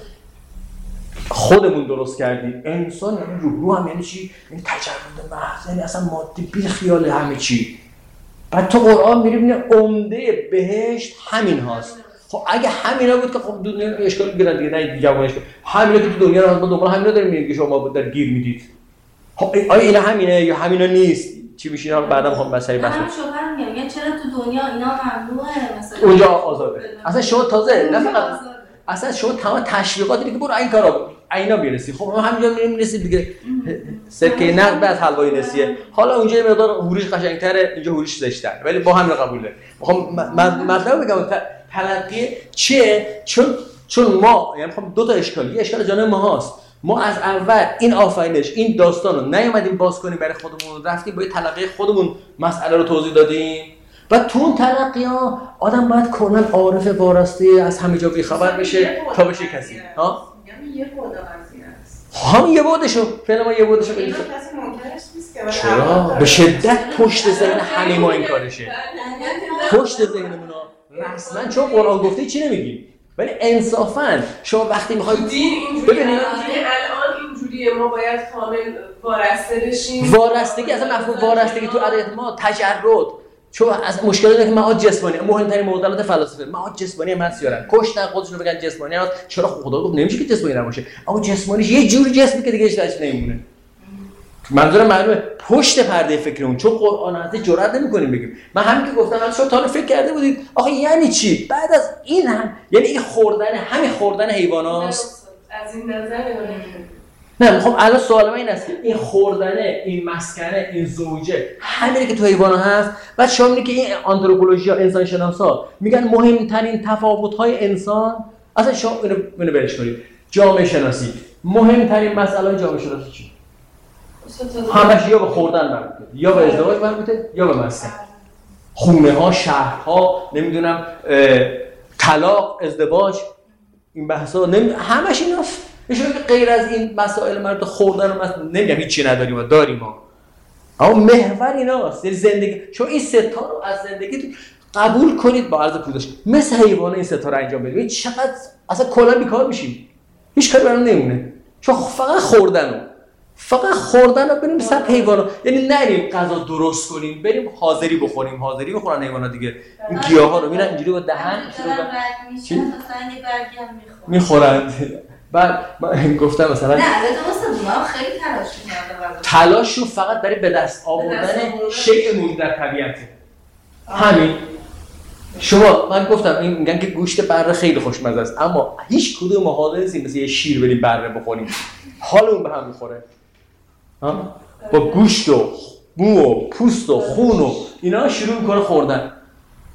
خودمون درست کردیم. انسان یعنی روح هم یعنی چی؟ یعنی تجربه محض، یعنی اصلا مادی بی خیال همه چی. بعد تو قرآن می‌بینی میگه عمده بهشت همین هاست. خب اگه همینا بود که خب دنیا اشکال گیرن دیگه، نه جوانش همینا که تو دنیا رو ما دنبال همینا داریم میگیم که شما در گیر میدید. خب آیا اینا همینه یا همینا نیست؟ چی میشه اینا بعدم خب مسئله بحث. منم شوهرم میگم چرا تو دنیا اینا ممنوعه مثلا اونجا آزاده. اصلا شما تازه نه فقط اصلا شما تمام تشویقات دیگه برو این کارا اینا برسی. خب ما همینجا میرسیم دیگه. سرکه نقد از حلوای نسیه. حالا اونجا یه مقدار هوریش قشنگتره، اینجا هوریش زشته، ولی با همین قبوله. خب مطلب میگم تلقی چیه؟ چون ما یعنی خب دو تا اشکال، یه اشکال جانب ما هست. ما از اول این آفرینش این داستان رو نیومدیم باز کنیم برای خودمون، رفتیم با تلقی خودمون مسئله رو توضیح دادیم. و تو اون تلقی ها آدم باید کلا عارف وارسته از همه جا بی‌خبر بشه تا بشه کسی. ها میگم یه بود قضیه است. هم یه بودشو فعلا ما یه بودشو اینو کسی منکرش نیست که چرا به شدت پشت ذهن همه ما این کارشه. پشت ذهنمون رسما چون قرآن گفته چی نمیگیم، ولی انصافا شما وقتی میخواید دین اینجوریه الان اینجوریه ما باید کامل وارسته بشیم. وارستگی اصلا مفهوم وارستگی تو ادبیات ما تجرد، چون از مشکل اینه که معاد جسمانی مهمترین معضلات فلاسفه معاد جسمانی هم هست یارن کشتن خودشونو بگن جسمانی هست. چرا خدا گفت نمیشه که جسمانی نباشه، اما جسمانیش یه جوری جسمی که دیگه هیچ نمیمونه. منظورم معلومه پشت پرده فکرمون، چون قرآن هست جرئت نمی‌کنیم بگیم. من همین که گفتم شما تا حالا فکر کرده بودید آخه یعنی چی بعد از این هم یعنی این خوردن همین خوردن حیواناست. از این نظر نه خب الان سوال من این است که این خوردنه، این مسکنه، این زوجه همینه که تو حیوانا هست. بعد شما میگه که این آنتروپولوژی ها انسان شناسا میگن مهمترین تفاوت‌های انسان اصلا شما اینو برش کنید جامعه شناسی مهمترین مسئله جامعه شناسی چی؟ همش یا به خوردن مربوطه یا به ازدواج مربوطه یا به مسکن. خونه ها، شهرها، نمیدونم طلاق، ازدواج، این بحثا همش ایناست. میشه که غیر از این مسائل مربوط خوردن و مسئله نمیگم هیچی نداریم و داریم ها. اما محور ایناست. یعنی زندگی چون این سه تا رو از زندگی قبول کنید با عرض پوزش مثل حیوانات این سه تا رو انجام بدید. چقدر اصلا کلا بیکار میشیم. هیچ کاری برام نمونه. چون فقط خوردن رو بریم سب حیوانات. یعنی نریم غذا درست کنیم بریم حاضری بخوریم. حاضری بخورن حیوانات دیگه. این گیاها رو میرن اینجوری با دهن میخورن. بعد من گفتم مثلا نه درسته ما خیلی تلاش می‌کردیم. تلاششون فقط برای به دست آوردن شیء موجود در طبیعته. همین. شما من گفتم این میگن که گوشت بره خیلی خوشمزه است اما هیچ کدوم ما حاضر نیستیم مثل یه شیر بریم بره بخوریم. حالمون به هم میخوره. با گوشت و مو و پوست و خون و اینا شروع میکنه خوردن.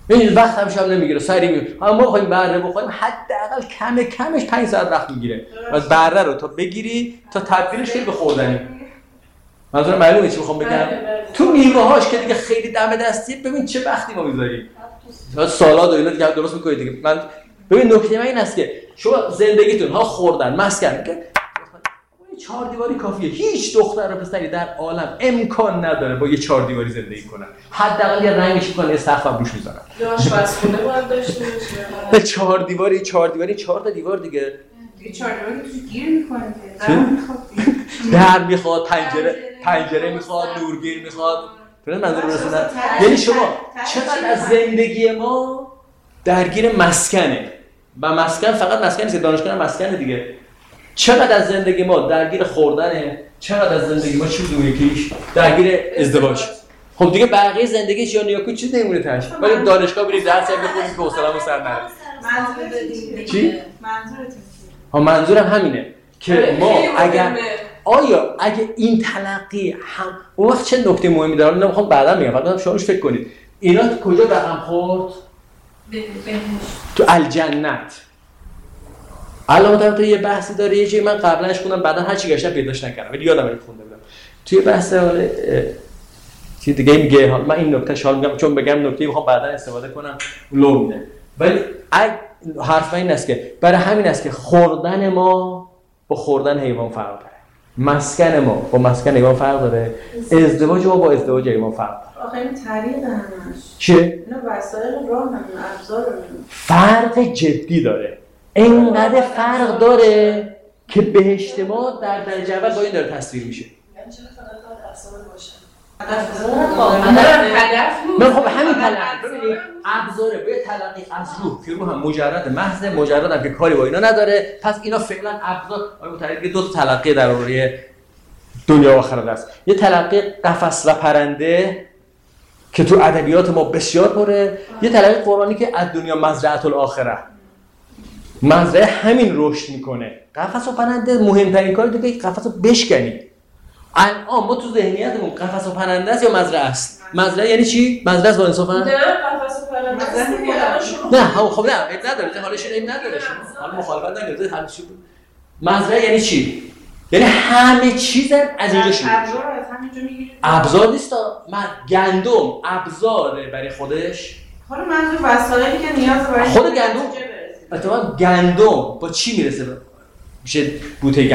این وقت هم شب نمیگیره، سری میگیره. ما بخوایم بره بخوریم حداقل کمش 5 ساعت وقت میگیره. از بره رو تا بگیری تا تبدیلش کنی به خوردنی. منظورم معلومه چی میخوام بگم؟ تو میوه‌هاش که دیگه خیلی دم دستی، ببین چه وقتی ما میذاریم. سالاد و اینا دیگه درست میکنید دیگه. من ببین نکته من این است که شما زندگیتون ها خوردن، مسکن که 4 دیواری کافیه. هیچ دختر و پسری در عالم امکان نداره با یه 4 دیواری زندگی کنن. حداقل یه رنگش میکنن، یه سقف هم روش میذارن. آشپزخونه باید داشته باشه. 4 دیواری 4 تا دیوار دیگه. دیگه 4 دیواری توش گیر میکنه که در میخواد، پنجره میخواد، نوربین میخواد. منظور رسوندن یعنی شما چقدر از زندگی ما درگیر مسکنه و مسکن فقط مسکن نیست، دانشگاه هم مسکنه دیگه. چقدر از زندگی ما درگیر خوردنه، چقدر از زندگی ما چی بود یکیش درگیر ازدواج. خب دیگه بقیه زندگیش یا نیاکو چیز نمیمونه تاش. ولی دانشگاه برید درس بخونید که حوصله‌مو سر نره. چی؟ منظورم همینه که ما اگه این تلقی هم اون وقت چه نکته مهمی داره نمیخوام بعدا میگم، فقط شما روش فکر کنید. اینا کجا رقم خورد؟ تو الجنت. علامت تو یه بحثی داره، یه چیزی من قبلاش خوندم بعدا هر چی گشتم پیداش نکردم ولی یادم میاد خونده بودم. توی بحث حالا چیز دیگه میگه، حالا من این نکته شال میگم چون بگم نکته میخوام بعدا استفاده کنم لو میده. ولی حرف این است که برای همین است که خوردن ما با خوردن حیوان فرق داره. مسکن ما با مسکن حیوان فرق داره. ازدواج ما با ازدواج حیوان فرق داره. آخه این طریق همش چه؟ اینا وسایل راه همین ابزار فرق جدی داره. اینقدر فرق داره که بهشت ما در درجه اول با این داره تصویر میشه. یعنی چرا فقط ابزار باشه؟ من خب همین تلقی ببینید ابزاره به تلقی از روح که روح هم مجرد هم که کاری با اینا نداره. پس اینا فعلا ابزار متعلق دو تا تلقی درباره دنیا و آخرت است. یه تلقی قفس و پرنده که تو ادبیات ما بسیار پره، یه تلقی قرآنی که از دنیا مزرعه الاخره، مزرعه همین رشد میکنه. قفس و پرنده مهمترین کار دیگه قفس رو بشکنی. الان ما تو ذهنیتمون قفس و پرنده است یا مزرعه است؟ مزرعه یعنی چی؟ مزرعه است با انصافا؟ نه قفس و پرنده است. نه خب نه عیب نداره، حالش این نداره. حالا مخالفت نگید، حل شد. مزرعه یعنی چی؟ یعنی همه چیز از اینجا شروع میشه. ابزار از همینجا میگیرید. ابزار نیست گندم ابزاره برای خودش. حالا منظور وسایلی که نیاز برای خود گندم اتفاقا گندم با چی میرسه؟ میشه بوته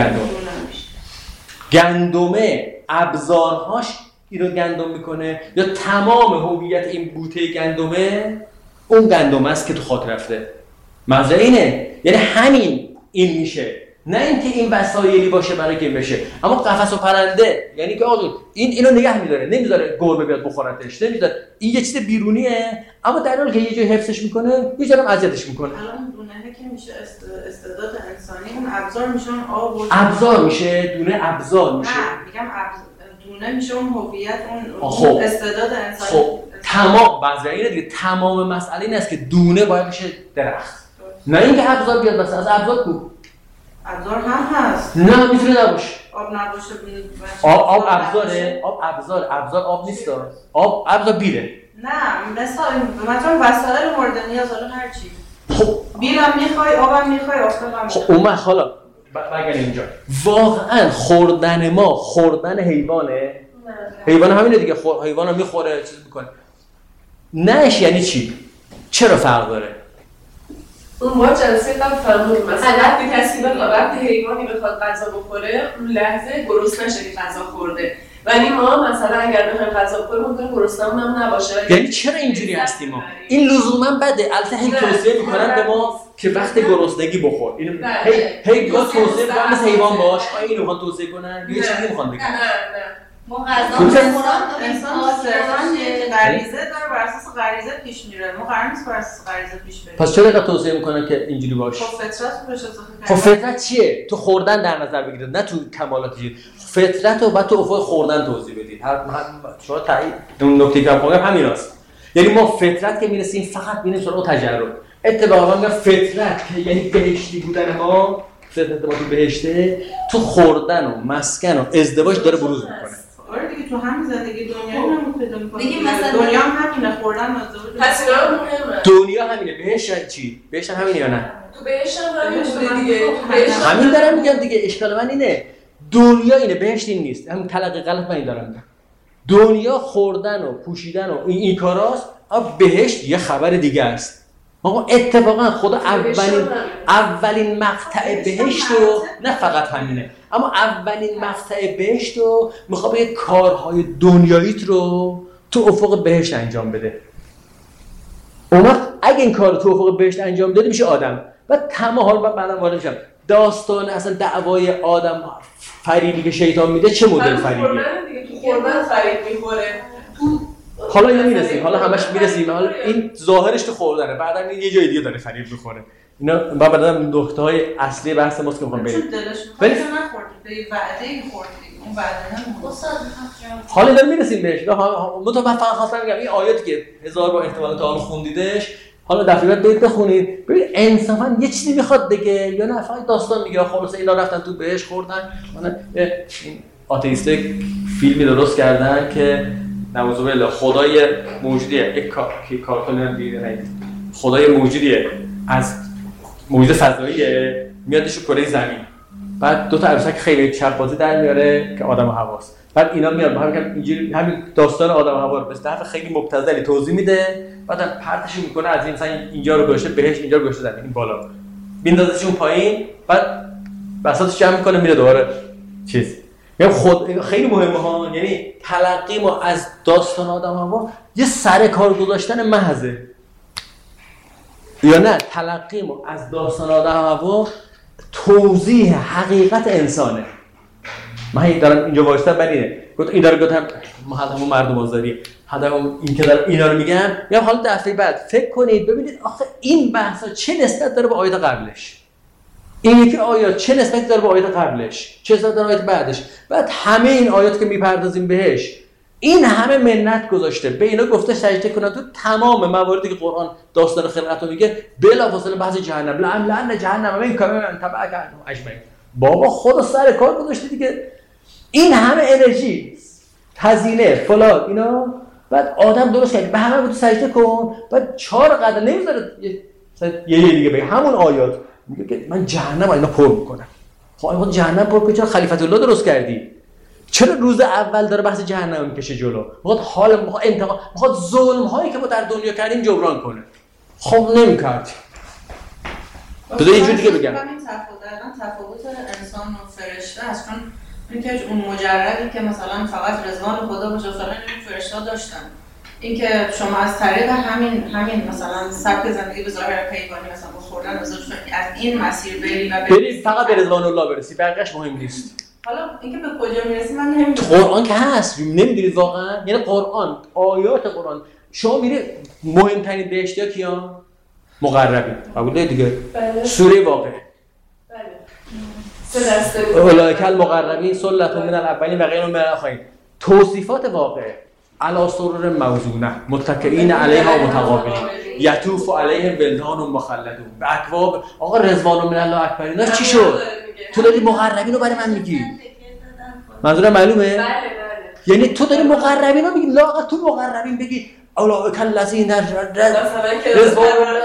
گندمه ابزارهاش اینو گندم میکنه یا تمام هویت این بوته گندمه اون گندم است که تو خاطر رفته. مزرعه اینه، یعنی همین این میشه، نه اینکه این وسایلی باشه برای که این بشه. اما قفس و پرنده یعنی که آقا اینو نگه میداره، نمیذاره گربه بیاد بخورتش، نمیذاره. این یه چیز بیرونیه اما در حالی که یه جای حفظش میکنه یه جایی هم اذیتش میکنه. الان دونه که میشه استعداد انسانی، اون ابزار میشه، اون آب و ابزار میشه، دونه ابزار میشه. نه میگم دونه میشه اون هویت، اون استعداد انسانی. خب تمام مزرعه اینه دیگه. تمام مسئله این است که دونه باید بشه درخت، نه اینکه ابزار بیاد بس. از ابزار کو ابزار هم هست. نه میتونه نباشه. آب نباشه. آب ابزاره. ابزار آب نیست. آب ابزار بیره. نه مثلا وسایل مورد نیاز، حالا هر چی. خب بیرم میخوای، آبم میخوای، آفتابم میخوای. خب اومد حالا بگن اینجا واقعا خوردن ما خوردن حیوانه. حیوان همینه دیگه، حیوانو میخوره چیز میکنه. نهش یعنی چی؟ چرا فرق داره؟ اون ما جلسه قبل فرمودیم مثلا وقتی حیوانی بخواد غذا بخوره اون لحظه گرسنه نشه که غذا خورده، ولی ما مثلا اگر بخوایم غذا بخوریم ممکنه گرسنه‌مون هم نباشه. یعنی چرا اینجوری هستیم ما؟ این لزوما بده. البته هی توصیه میکنن به ما که وقت گرسنگی بخور. اینو هی توصیه میکنن مثل حیوان باش. اینو میخوان توصیه کنن یه چیزی میخوان بگن. نه ما غذا انسان غریزه داره، بر اساس غریزه پیش میره. ما قرار نیست بر اساس غریزه پیش بریم. پس چرا اینقدر توصیه میکنن که اینجوری باشه؟ خب فطرت رو بشه. خب فطرت چیه؟ تو خوردن در نظر بگیرید، نه تو کمالاتی. فطرت رو بعد تو افق خوردن توضیح بدید. شما تایید اون نکته که میگم همیناست. یعنی ما فطرت که میرسیم فقط ببینیم سراغ تجرب. اتفاقا میگم فطرت که یعنی بهشتی بودن ما، فطرت ما تو بهشته، تو خوردن و مسکن و ازدواج داره بروز میکنه. آره دیگه تو همین زندگی دنیایی نمون پیدا می‌کنه. دیگه مثلا دنیا هم همینه، خوردن ازدواج. پس اینا هم مهمه. دنیا همینه. بهشت چی؟ بهشت همینه یا نه؟ تو بهش هم همین بوده دیگه. تو بهش همین دارم میگم دیگه. اشکال من اینه دنیا اینه، بهشت این نیست. همین تلقی غلط من این دارم میگم. دنیا خوردن و پوشیدن و این کاراست، اما بهشت یه خبر دیگه است. آقا اتفاقا خدا اولین مقطع بهشت رو، نه فقط همینه، اما اولین مقطع بهشت رو میخواد بگه کارهای دنیاییت رو تو افق بهشت انجام بده. اون وقت اگه این کار رو تو افق بهشت انجام دادی میشه آدم. و تمام حال بعدم وارد میشم داستان اصلا دعوای آدم فریبی که شیطان میده چه مدل فریبیه؟ تو خوردن فرید میخوره. حالا اینو میرسیم، حالا همش میرسیم. حالا این ظاهرش تو خوردنه، بعدا یه جای دیگه داره فریب میخوره. اینا بعدا نکته‌های اصلی بحث ماست که میخوام بریم. چون دلش میخواد نخورد، به وعده خورد دیگه. اون وعده نمون. استاد حالا داریم میرسیم بهش. من فقط خواستم بگم این آیاتی که 1000 بار احتمال تا خوندیدش، حالا دفعه بعد برید بخونید ببین انصافا یه چیزی میخواد بگه یا نه فقط داستان میگه خلاص اینا رفتن تو بهش خوردن. این آتئیست فیلمی درست کردن که نعوذ بالله خدای موجودیه، یک کارتون دیگه خدای موجودیه از موجود فضاییه میادش رو کره زمین، بعد دو تا عروسک خیلی چپازی در میاره که آدم و حواس، بعد اینا میاد همین داستان آدم و حوا رو به طرف خیلی مبتذلی توضیح میده، بعد پرتش میکنه از این مثلا اینجا رو گذاشته بهش، اینجا رو گذاشته زمین، این بالا میندازش اون پایین، بعد بساطش جمع میکنه میره دوباره چیز. یعنی خود خیلی مهمه ها، یعنی تلقی ما از داستان آدم و حوا یه سر کار گذاشتن محضه، یا نه تلقی ما از داستان آدم و حوا توضیح حقیقت انسانه. من این دارم اینجا وایسادم ببینید این داره گفتم همون مردم آزادی هدفم این که دارم اینا رو میگم حالا دفعه بعد فکر کنید ببینید آخه این بحثا چه نسبت داره به آیات قبلش، این یکی آیات چه نسبتی داره به آیات قبلش، چه نسبت داره به آیات بعدش، بعد همه این آیات که میپردازیم بهش این همه منت گذاشته به اینا گفته سجده کنن. تو تمام مواردی که قرآن داستان خلقت رو میگه بلافاصله بحث جهنم، لعن جهنم من کامل تبع کردم اجمعین. بابا خدا سر کار گذاشته دیگه، این همه انرژی هزینه فلان اینا، بعد آدم درست کرد به همه بود سجده کن، بعد 4 قدم نمیذاره یه دیگه به همون آیات میگه که من جهنم اینا پر میکنم. خب جهنم پر کنی چرا خلیفت الله درست کردی؟ چرا روز اول داره بحث جهنم میکشه جلو؟ میخواد حال میخواد انتقام، میخواد ظلم هایی که ما در دنیا کردیم جبران کنه. خب نمیکرد. بذار یه جور دیگه بگم. همین تفاوت انسان و فرشته است، چون اینکه اون مجردی که مثلا فقط رضوان خدا باشه مثلا این فرشته داشتن، اینکه شما از طریق همین مثلا سبک زندگی به ظاهر حیوانی مثلا خوردن از این مسیر بری فقط به رضوان الله برسی، بقیه‌اش مهم نیست. حالا اینکه به کجا میرسی من نمیدونم. قرآن که هست نمیدونید واقعا، یعنی قرآن آیات قرآن شما میری مهمترین بهشتیا کیان؟ مقربین. قبول دیگه؟ بله. سوره واقعه. بله. سه دسته بود. اولئک المقربین ثلة من الاولین و غیر من الاخرین. توصیفات واقعه. علی سرر موضونة متکئین علیها متقابلین یطوف علیهم ولدان مخلدون باکواب. آقا رضوان من الله اکبر اینا چی شد؟ تو داری مقربین رو برای من میگی؟ منظورم معلومه؟ بله. یعنی تو داری مقربین رو میگی، لااقل تو مقربین بگی اولئک الذین مثلا که رضوان الله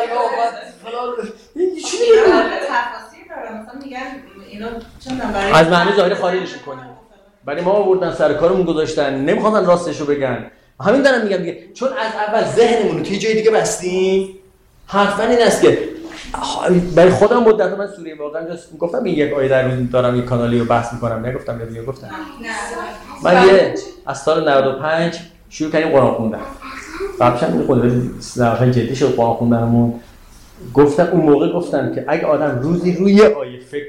این چی تفاسیر داره مثلا میگن اینو چون برای از معنی ظاهری خارجش می‌کنیم، ولی ما آوردن سر کارمون گذاشتن نمیخوان راستش رو بگن. همین دارم میگم دیگه، چون از اول ذهنمون رو توی جای دیگه بستیم. حرفاً این است که برای خودم مدت من سوره واقعا گفتم این یک آیه در روز دارم یک کانالی رو بحث میکنم، نگفتم یا دیگه گفتم. من یه از سال 95 شروع کردیم قرآن خوندن. قبلش هم خود جدی شد قرآن خوندنمون. گفتم اون موقع گفتم که اگه آدم روزی روی آیه فکر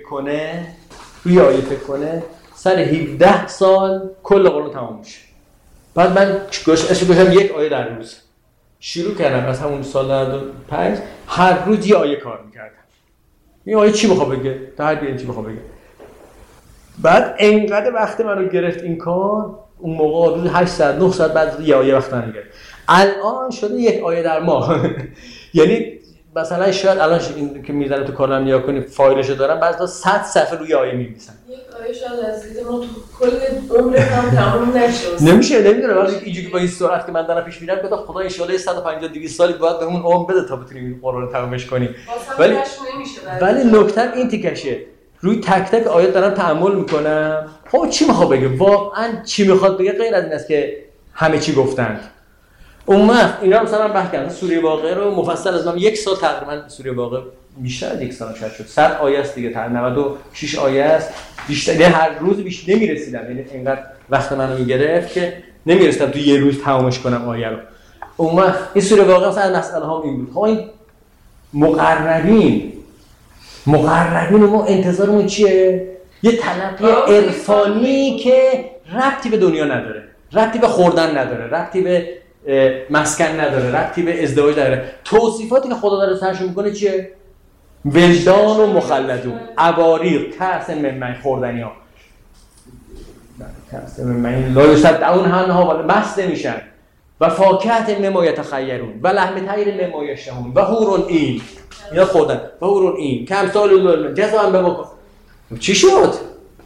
کنه سر 17 سال کل قرآن تمام میشه. بعد من گوشم یک آیه در روز شروع کردم. از همون سال 95 هر روز یه آیه کار میکردم. این آیه چی بخواد بگه؟ تا هر بیان چی بخواد بگه. بعد اینقدر وقت منو گرفت این کار، اون موقع روز 8 ساعت 9 ساعت بعد یه آیه وقت منو گرفت. الان شده یک آیه در ماه. یعنی مثلا شاید الان این که میذارم تو کانال نیا کنی فایلشو دارم بعضی 100 صفحه روی آیه می‌نویسن. یک آیه شاید از دید ما تو کل عمر هم تمام نشه. نمیدونم ولی اینجوری با این سرعت که من دارم پیش میرم گفتم خدا ان شاءالله 150 200 سالی باید بهمون عمر بده تا بتونیم این قرآن رو تمامش کنیم. ولی نکته این تیکشه. روی تک تک آیات دارم تأمل میکنم. خب چی میخواد بگه؟ واقعا چی میخواد بگه غیر از این است که همه چی گفتند. اون وقت اینا مثلا بحث کردن سوره واقعه رو مفصل از من یک سال تقریبا سوره واقعه بیشتر از یک سال شد 100 آیه است دیگه، 96 آیه است. بیشتر هر روز بیشتر نمیرسیدم، یعنی اینقدر وقت منو میگرفت که نمیرسیدم تو یه روز تمامش کنم آیه رو. اون وقت این سوره واقعه مثلا مسئله ها این بود. خب این مقربین ما انتظارمون چیه؟ یه تلقی عرفانی که ربطی به دنیا نداره، ربطی به خوردن نداره، ربطی به مسکن نداره، ربطی به ازدواج نداره. توصیفاتی که خدا داره سرشون میکنه چیه؟ وجدان و مخلدون، عواریق، کأس من معین، خوردنی ها کأس من معین لا یصدعون عنها ولا مست نمیشن و فاکهة مما یتخیرون و لحم طیر مما یشتهون و حور عین، اینا خوردن و حور عین کامثال جزاء بما. چی شد؟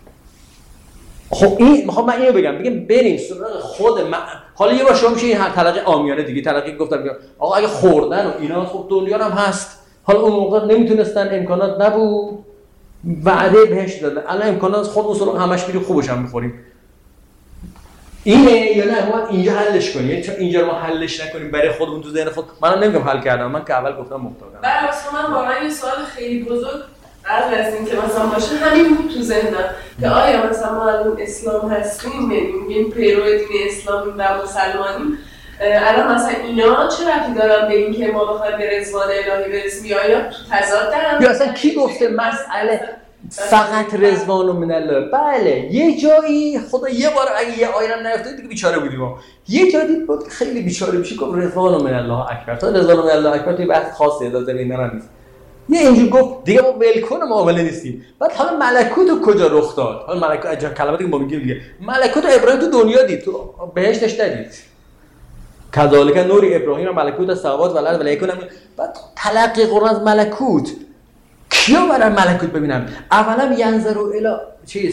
خب این میخوام من اینو بگم بریم سراغ خود حالا یه بار شما میشه این تلقی عامیانه دیگه، تلقی گفتم آقا اگه خوردن و اینا خب دنیا هم هست. حالا اون موقع نمیتونستن، امکانات نبود، وعده بهش دادن. الان امکانات خودمون سراغ همش میریم خوبش هم میخوریم. اینه یا نه ما اینجا حلش کنیم؟ یعنی چون اینجا رو ما حلش نکنیم برای خودمون تو ذهن خود. منم نمیگم حل کردم، من که اول گفتم محتاجم. بله اصلا من واقعا یه سوال خیلی بزرگ قبل از این که مثلا باشه همین بود تو ذهنم که آیا مثلا ما الان اسلام هستیم، میگیم پیرو دین اسلامی و مسلمانیم، الان مثلا اینا چه ربطی دارن به این که ما بخوایم به رضوان الهی برسیم یا تو تضاد دارن؟ یا اصلا کی گفته مسئله فقط رضوان من الله؟ بله یه جایی خدا یه بار اگه یه آیه هم نیافته دیگه بیچاره بودیم ما. یه جایی دید بود خیلی بیچاره میشی گفت رضوان من الله اکبر. تا رضوان من الله اکبر توی بحث خاصه اجازه اینا نیست. یه اینجور گفت دیگه ما ولکن معامله نیستیم. بعد حالا ملکوت کجا رخ داد؟ حالا ملکوت اجا کلماتی که ما میگیم دیگه ملکوت ابراهیم تو دنیا دید، تو بهشتش ندید. کذالک نوری ابراهیم ملکوت السماوات و الارض ولیکن. بعد تلقی قرآن از ملکوت کیا برای ملکوت ببینم؟ اولا ینظروا الی چیز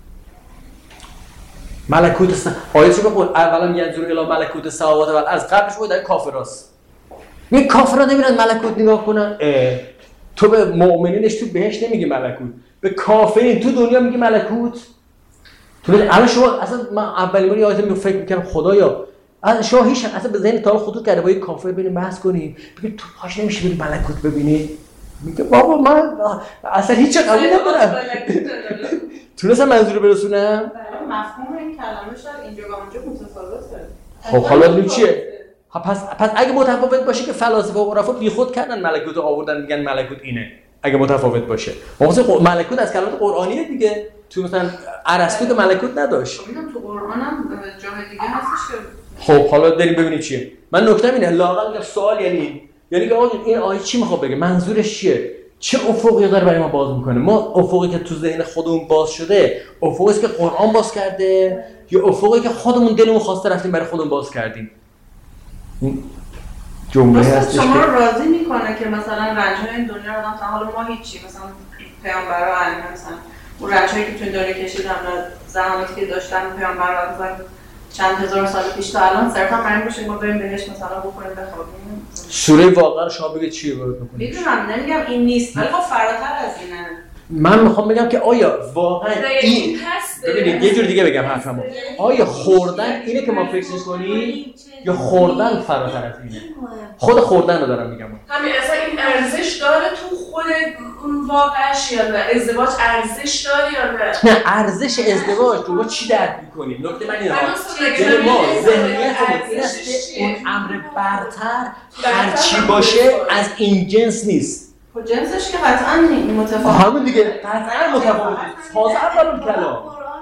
ملکوت آیه چه بقول اولا ینظروا الی ملکوت السماوات و الارض. قبلش بود در کافراست. این کافرا نمیرن ملکوت نگاه کنن. تو به مؤمنینش تو بهش نمیگی ملکوت، به کافرین تو دنیا میگی ملکوت. تو الان شما اصلا من اولین بار آیه رو فکر میکردم خدایا شما هیچ اصلا به ذهن تا خطور کرده با یک کافر بریم بحث کنیم بگید تو پاش نمیشه بری ملکوت ببینی؟ میگه بابا من اصلا هیچ قبول ندارم. تونستم منظور رو برسونم؟ مفهوم این کلمه شاید اینجا و اونجا متفاوته. خب حالا این چیه؟ پس اگه متفاوت باشه که فلاسفه و عرفا بیخود کردن ملکوت رو آوردن میگن ملکوت اینه. اگه متفاوت باشه مثلا ملکوت از کلمات قرآنیه دیگه. تو مثلا ارسطو که ملکوت نداشت. تو قرآن هم جای دیگه هستش که خب حالا بریم ببینید چیه. من نکته‌م اینه لااقل سوال یعنی که آقا این آیه چی میخواد بگه؟ منظورش چیه؟ چه افقی داره برای ما باز میکنه؟ ما افقی که تو ذهن خودمون باز شده افقی است که قرآن باز کرده یا افقی که خودمون دلمون خواسته رفتیم برای خودمون باز کردیم؟ این جمله هستش شما رو راضی میکنه که مثلا رنج‌های این دنیا رو تا حالا ما هیچی مثلا پیامبرا علی مثلا اون رنج‌هایی که تو این دنیا کشیدن زحماتی که داشتن پیامبرا مثلا چند هزار سال پیش تا الان صرفا برای باشه ما بریم بهش مثلا بخوریم بخوابیم. سوره واقعه رو شما بگید چیه وارد بکنید؟ میدونم نمیگم این نیست ولی خب فراتر از اینه. من میخوام بگم که آیا واقعا این ببینید یه جور دیگه بگم حرفمو. آیا خوردن اینه که ما فکر می‌کنیم یا خوردن فراتر از اینه؟ خود خوردن رو دارم میگم. همین اصلا این ارزش داره تو خود اون واقعش یا نه؟ ازدواج ارزش داره یا نه؟ نه ارزش ازدواج تو ما چی درک می‌کنیم؟ نکته من اینه. یعنی ما ذهنیتمون این است که اون امر برتر هر چی باشه از این جنس نیست. خب جنسش که قطعاً متفاوته. همون دیگه قطعاً متفاوته. حاضر اول کلام.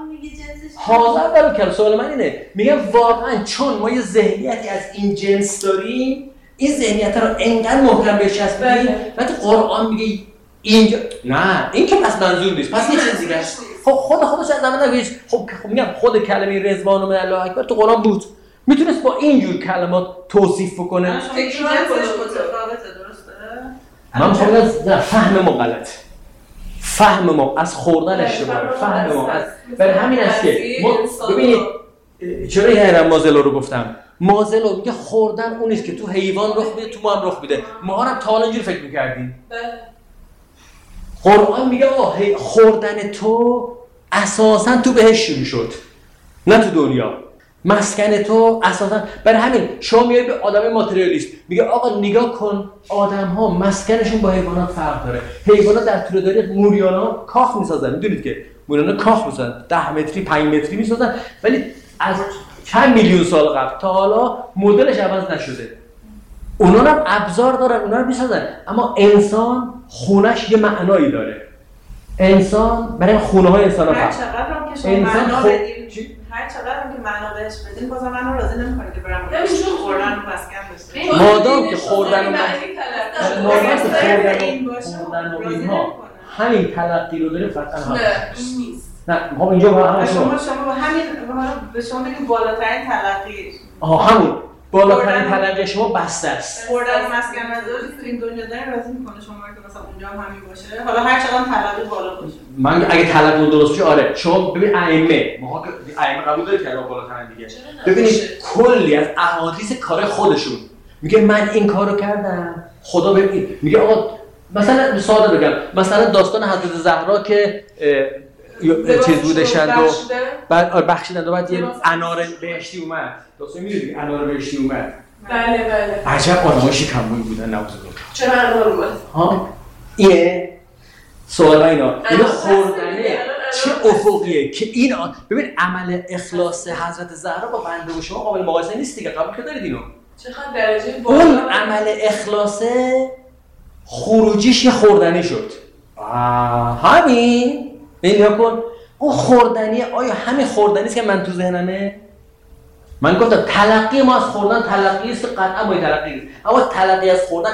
حاضر اول کلام. سوال من اینه. میگم واقعاً چون ما یه ذهنیتی از این جنس داریم، این ذهنیت رو انقدر محکم بچسبیم، وقتی قرآن میگه اینجا نه، این که پس منظور نیست. پس یه چیز دیگه است. خب خودش از زمان نگویش. خب میگم خود کلمه رضوان من الله اکبر تو قرآن بود. میتونست با اینجور کلمات توصیف بکنه. فکر کنم خودش متفاوته درسته؟ من میخوام نه فهم ما غلط، فهم ما از خوردن اشتباهه، فهم ما از برای همین است که ما ببینید چرا این مازلو رو گفتم. مازلو میگه خوردن اون نیست که تو حیوان رخ میده، تو ما هم رخ میده. ما هم تا حالا اینجوری فکر می‌کردیم. قرآن میگه خوردن تو اساساً تو بهش شروع شد، نه تو دنیا. مسکن تو اساساً برای همین شما میای به آدم ماتریالیست میگه آقا نگاه کن آدم‌ها مسکنشون با حیوانات فرق داره. حیوانات در طول تاریخ موریانا کاخ میسازن، میدونید که موریانا کاخ میسازن 10 متری 5 متری میسازن، ولی از چند میلیون سال قبل تا حالا مدلش عوض نشده. اونا هم ابزار دارن، اونا رو میسازن، اما انسان خونش یه معنایی داره. انسان برای خونه های انسان هر چقدر هم که شما معنا بدیم، هر چقدر هم که معنا بهش بدیم بازم منو راضی نمی‌کنه که برم خوردن و مسکن بشه. مادام که خوردن و اینها همین تلقی رو داریم فقط هم نه این نیست. نه ما اینجا با همون شما با همین به شما بگیم بالاترین تلقی همون بالاترین تلقی شما بسته است. خوردن و مسکن نداری تو این دنیا دارین راضی می‌کنه شما که مثلا اونجا هم همین باشه. حالا هر چقدر تلقی بالا باشه. من اگه تلقی درست باشه آره. شما ببین ائمه ما ائمه قبول دارید که بالاترین دیگه. ببینید کلی از احادیث کار خودشون میگه من این کارو کردم خدا ببین میگه آقا مثلا ساده بگم مثلا داستان حضرت زهرا که چیز بودشند و بعد بخشیدند و بعد یه انار بهشتی اومد. دوستان میدونید انار بهشتی اومد. بله بله. عجب آدماشی کموی بودن نوز الله. چرا انار اومد؟ ها یه سوال اینا اینو خوردنه چه افقیه که این ببین عمل اخلاص حضرت زهرا با بنده و شما قابل مقایسه نیست دیگه. قبول دارید اینو؟ چقدر درجه بالا اون عمل اخلاصه خروجیش یه خوردنی شد. همین نگاه کن اون خوردنیه. آیا همین خوردنیست که من تو ذهنمه؟ من گفتم تلقی ما از خوردن تلقی است که قطعا باید تلقی است، اما تلقی از خوردن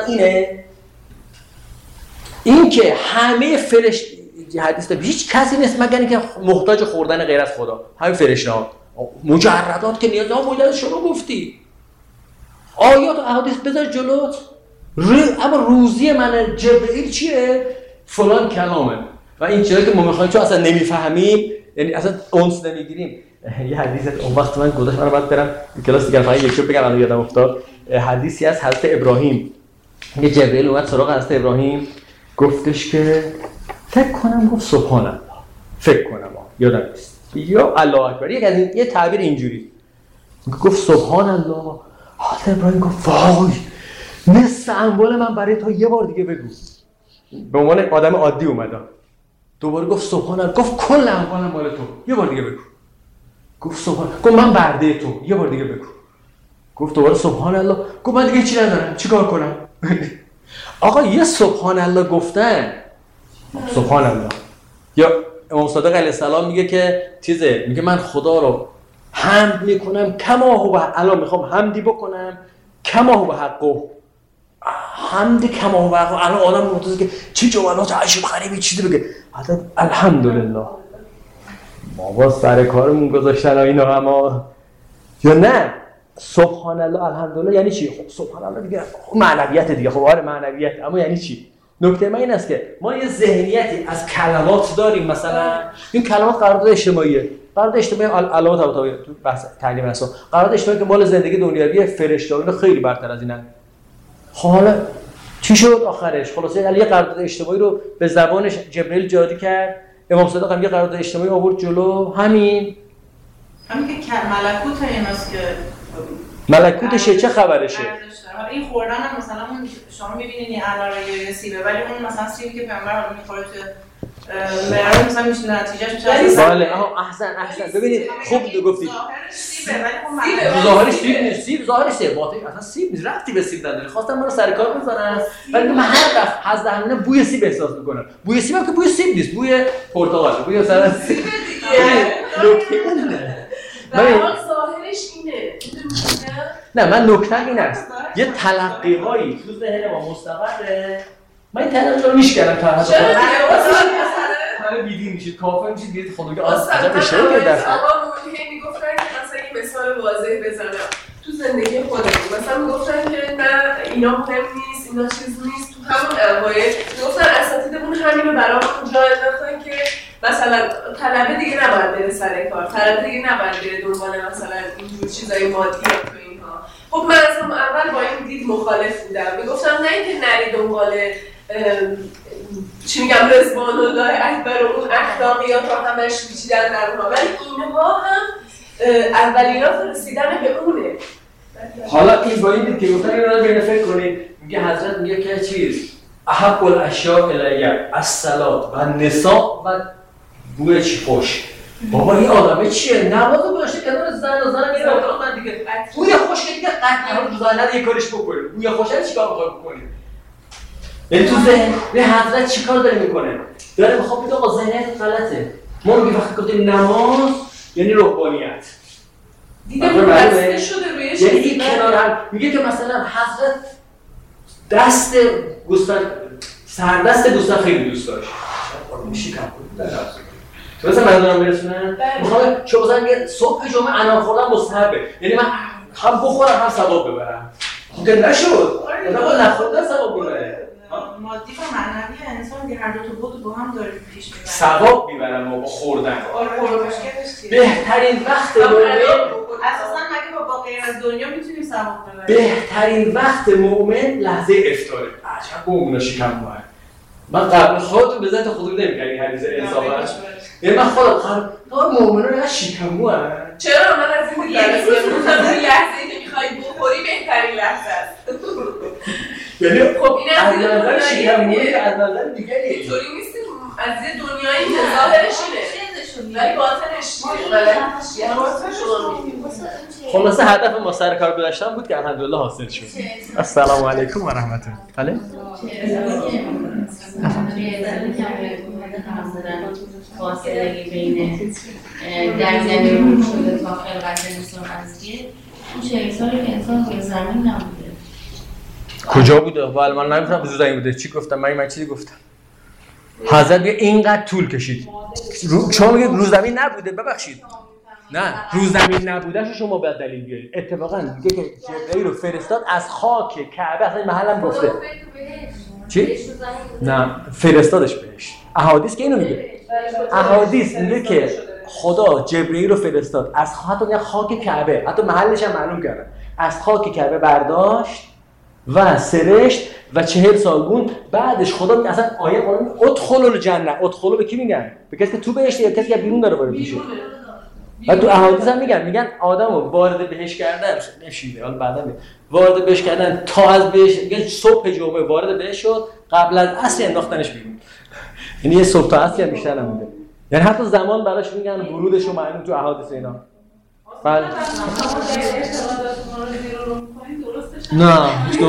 این که همه فرشته حدیث داره هیچ کسی نیست مگر اینکه محتاج خوردن غیر از خدا. همین فرشته‌ها مجردات که نیاز دارن شما گفتی آیات و احادیث بذار جلوت. اما روزی من جبرئیل چیه؟ فلان کلامه و این چیزایی که ما می‌خوایم چون اصلا نمی‌فهمیم، یعنی اصلا اونس نمی‌گیریم. یه حدیث اون وقت من گذاشت من بعد برم کلاس دیگه فقط یکی بگم الان یادم افتاد. حدیثی از حضرت ابراهیم. یه جبرئیل اومد سراغ حضرت ابراهیم گفتش که فکر کنم گفت سبحان الله. فکر کنم یادم نیست. یا الله اکبر. یه تعبیر اینجوری. گفت سبحان الله. حضرت ابراهیم گفت وای نصف اموال من برای تو یه بار دیگه بگو. به عنوان آدم عادی اومد. دوباره گفت سبحان الله. گفت کل اموالم مال تو یه بار دیگه بگو. گفت سبحان الله. گفت من برده تو یه بار دیگه بگو. گفت دوباره سبحان الله. گفت من دیگه چی ندارم چیکار کنم؟ آقا یه سبحان الله گفتن سبحان الله. یا امام صادق علیه السلام میگه که میگه من خدا رو حمد میکنم کما هو الان میخوام حمدی بکنم کما هو حقه. حمد کما هو حقه. الان آدم منتظر که چه جملات عجیب غریبی چیزی بگه. حضرت الحمدلله ما با سر کارمون گذاشتن اینا اما یا نه سبحان الله الحمدلله یعنی چی؟ خب سبحان الله دیگه معنویت دیگه. خب آره معنویت، اما یعنی چی؟ نکته من این است که ما یه ذهنیتی از کلمات داریم. مثلا این کلمات قرارداد اجتماعیه. قرارداد اجتماعی علامت طباطبایی تو بحث تعلیم هست. قرارداد اجتماعی که مال زندگی دنیوی فرشته‌ها خیلی برتر از اینن. خب حالا چی شد آخرش؟ خلاصه یه قرارداد اجتماعی رو به زبانش جبرئیل جاری کرد. امام صادق هم یه قرارداد اجتماعی آورد جلو. همین که ملکوت ایناست که ملکوتشه. چه خبرشه؟ این خوردن هم مثلا اون شما می‌بینید این انار یا سیبه، ولی اون مثلا سیبی که پیامبر می‌خوره تو معرض مثلا میشه نتیجهش میشه. بله احسن ببینید خوب گفتید. سیبه ولی خب ظاهرش سیب نیست. سیب ظاهرش باطن اصلا سیب نیست. ربطی به سیب نداره. خواستم منو سر کار بزنن ولی من هر وقت از دهنم بوی سیب احساس می‌کنم. بوی سیب هم که بوی سیب نیست، بوی پرتقال، بوی مثلا سیب دیگه. نکته اینه. ظاهرش اینه. نه من نکته این است یه تلقی‌هایی تو ذهن ما مستقره. من این تلقی رو میشکنم تا حد همه بیدین میشید کافر میشید بیدید خودگه عجب اشتره که دست آقا مولی میگفتن که مثلا یه مثال واضح بزنم تو زندگی خودمون. مثلا میگفتن که نه اینا مهم نیست، اینا چیز نیست، تو همون اوایل گفتن اساتیدمون همین رو برامون جا انداختن که مثلا طلبه دیگه نباید بره سر کار، طلبه دیگه نباید بره دنبال مثلا اینجور چیزای مادی و اینها. خب من از اول با این دید مخالف بودم، میگفتم نه اینکه نری دنبال چی میگم رضوان الله اکبر و اون اخلاقیات رو همش پیچیدن در اونها، ولی اینها هم اولیات رسیدن به اونه. حالا این با این دید که گفتن این رو بین فکر کنید، میگه حضرت میگه که چیز احب الاشیاء الی الصلات و نساء و بوی چی خوش. بابا این آدمه چیه؟ نمازو گذاشته کنار زن و زن میره اتاق من دیگه بوی خوش که دیگه قطعا روزانه یه کارش بکنه. بوی خوشه چیکار می‌خواد بکنه؟ یعنی تو ذهن به حضرت چیکار داره میکنه؟ داره میخواد بگه آقا ذهنیت غلطه. ما میگیم وقتی گفتیم نماز یعنی روحانیت. دیگه بسته شده روی یعنی این کنار هم میگه که مثلا حضرت دست گوسفند سردست گوسفند خیلی دوست داشت. میشه کم بود. تو مثلا من دارم برسونم میخوام چه مثلا صبح جمعه انار خوردن مستحبه. یعنی من هم بخورم هم ثواب ببرم. که نشد. آدم نخوردن ثواب ببره. مادی و معنوی انسان که هر دو تا بود با هم داره پیش میبره. ثواب میبرن با خوردن. مشکلش بهترین وقت مؤمن اساسا مگه با غیر از دنیا میتونیم ثواب ببریم؟ بهترین وقت مؤمن لحظه افطاره. عجب مؤمنا شکم ماه. من قبل خودتون به ذات خودم نمی‌کنی حدیث انصافا. یعنی من خودم قبل مؤمنا رو شکم ماه. چرا من از این لحظه‌ای که می‌خوای بخوری بهترین لحظه است. یعنی خب این از نظر شکم ماه از نظر دیگری اینطوری نیست از دنیایی که ظاهرش اینه ولی باطنش خلاصه هدف ما سر کار گذاشتن بود که الحمدلله حاصل شد. السلام علیکم و رحمت الله. بله؟ فاصله بین در زمین شده تا خلقت انسان ازیه اون 40 سالی که انسان روی زمین نبوده. کجا بوده؟ ولی من نگفتم به زودی بوده. چی گفتم؟ من چیزی گفتم. حضرت میگه اینقدر طول کشید. چون میگه رو زمین نبوده. ببخشید. نه، رو زمین نبودهشو شما باید دلیل بیارید. اتفاقا میگه که جبرئیل رو فرستاد از خاک کعبه، اصلا محلم گفته. چی؟ نه، فرستادش بهش. احادیث که اینو میگه. احادیث میگه که خدا جبرئیل رو فرستاد از حتی خاک کعبه، حتی محلش هم معلوم کرده. از خاک کعبه برداشت و سرشت و 40 سال بود. بعدش خدا میگه اصلا آیه قرآن ادخلوا الجنه. ادخلوا به کی میگن؟ به کسی که تو بهشت یا کسی که بیرون داره وارد میشه. و تو احادیث هم میگن آدمو وارد بهشت کردن نشیده، حالا بعدا وارد بهشت کردن تا از بهشت میگه صبح جمعه وارد بهشت شد، قبل از عصر انداختنش بیرون. یعنی یه صبح تا عصر هم بیشتر نمونده. یعنی حتی زمان براش میگن ورودش رو معلوم تو احادیث اینا. بله. نه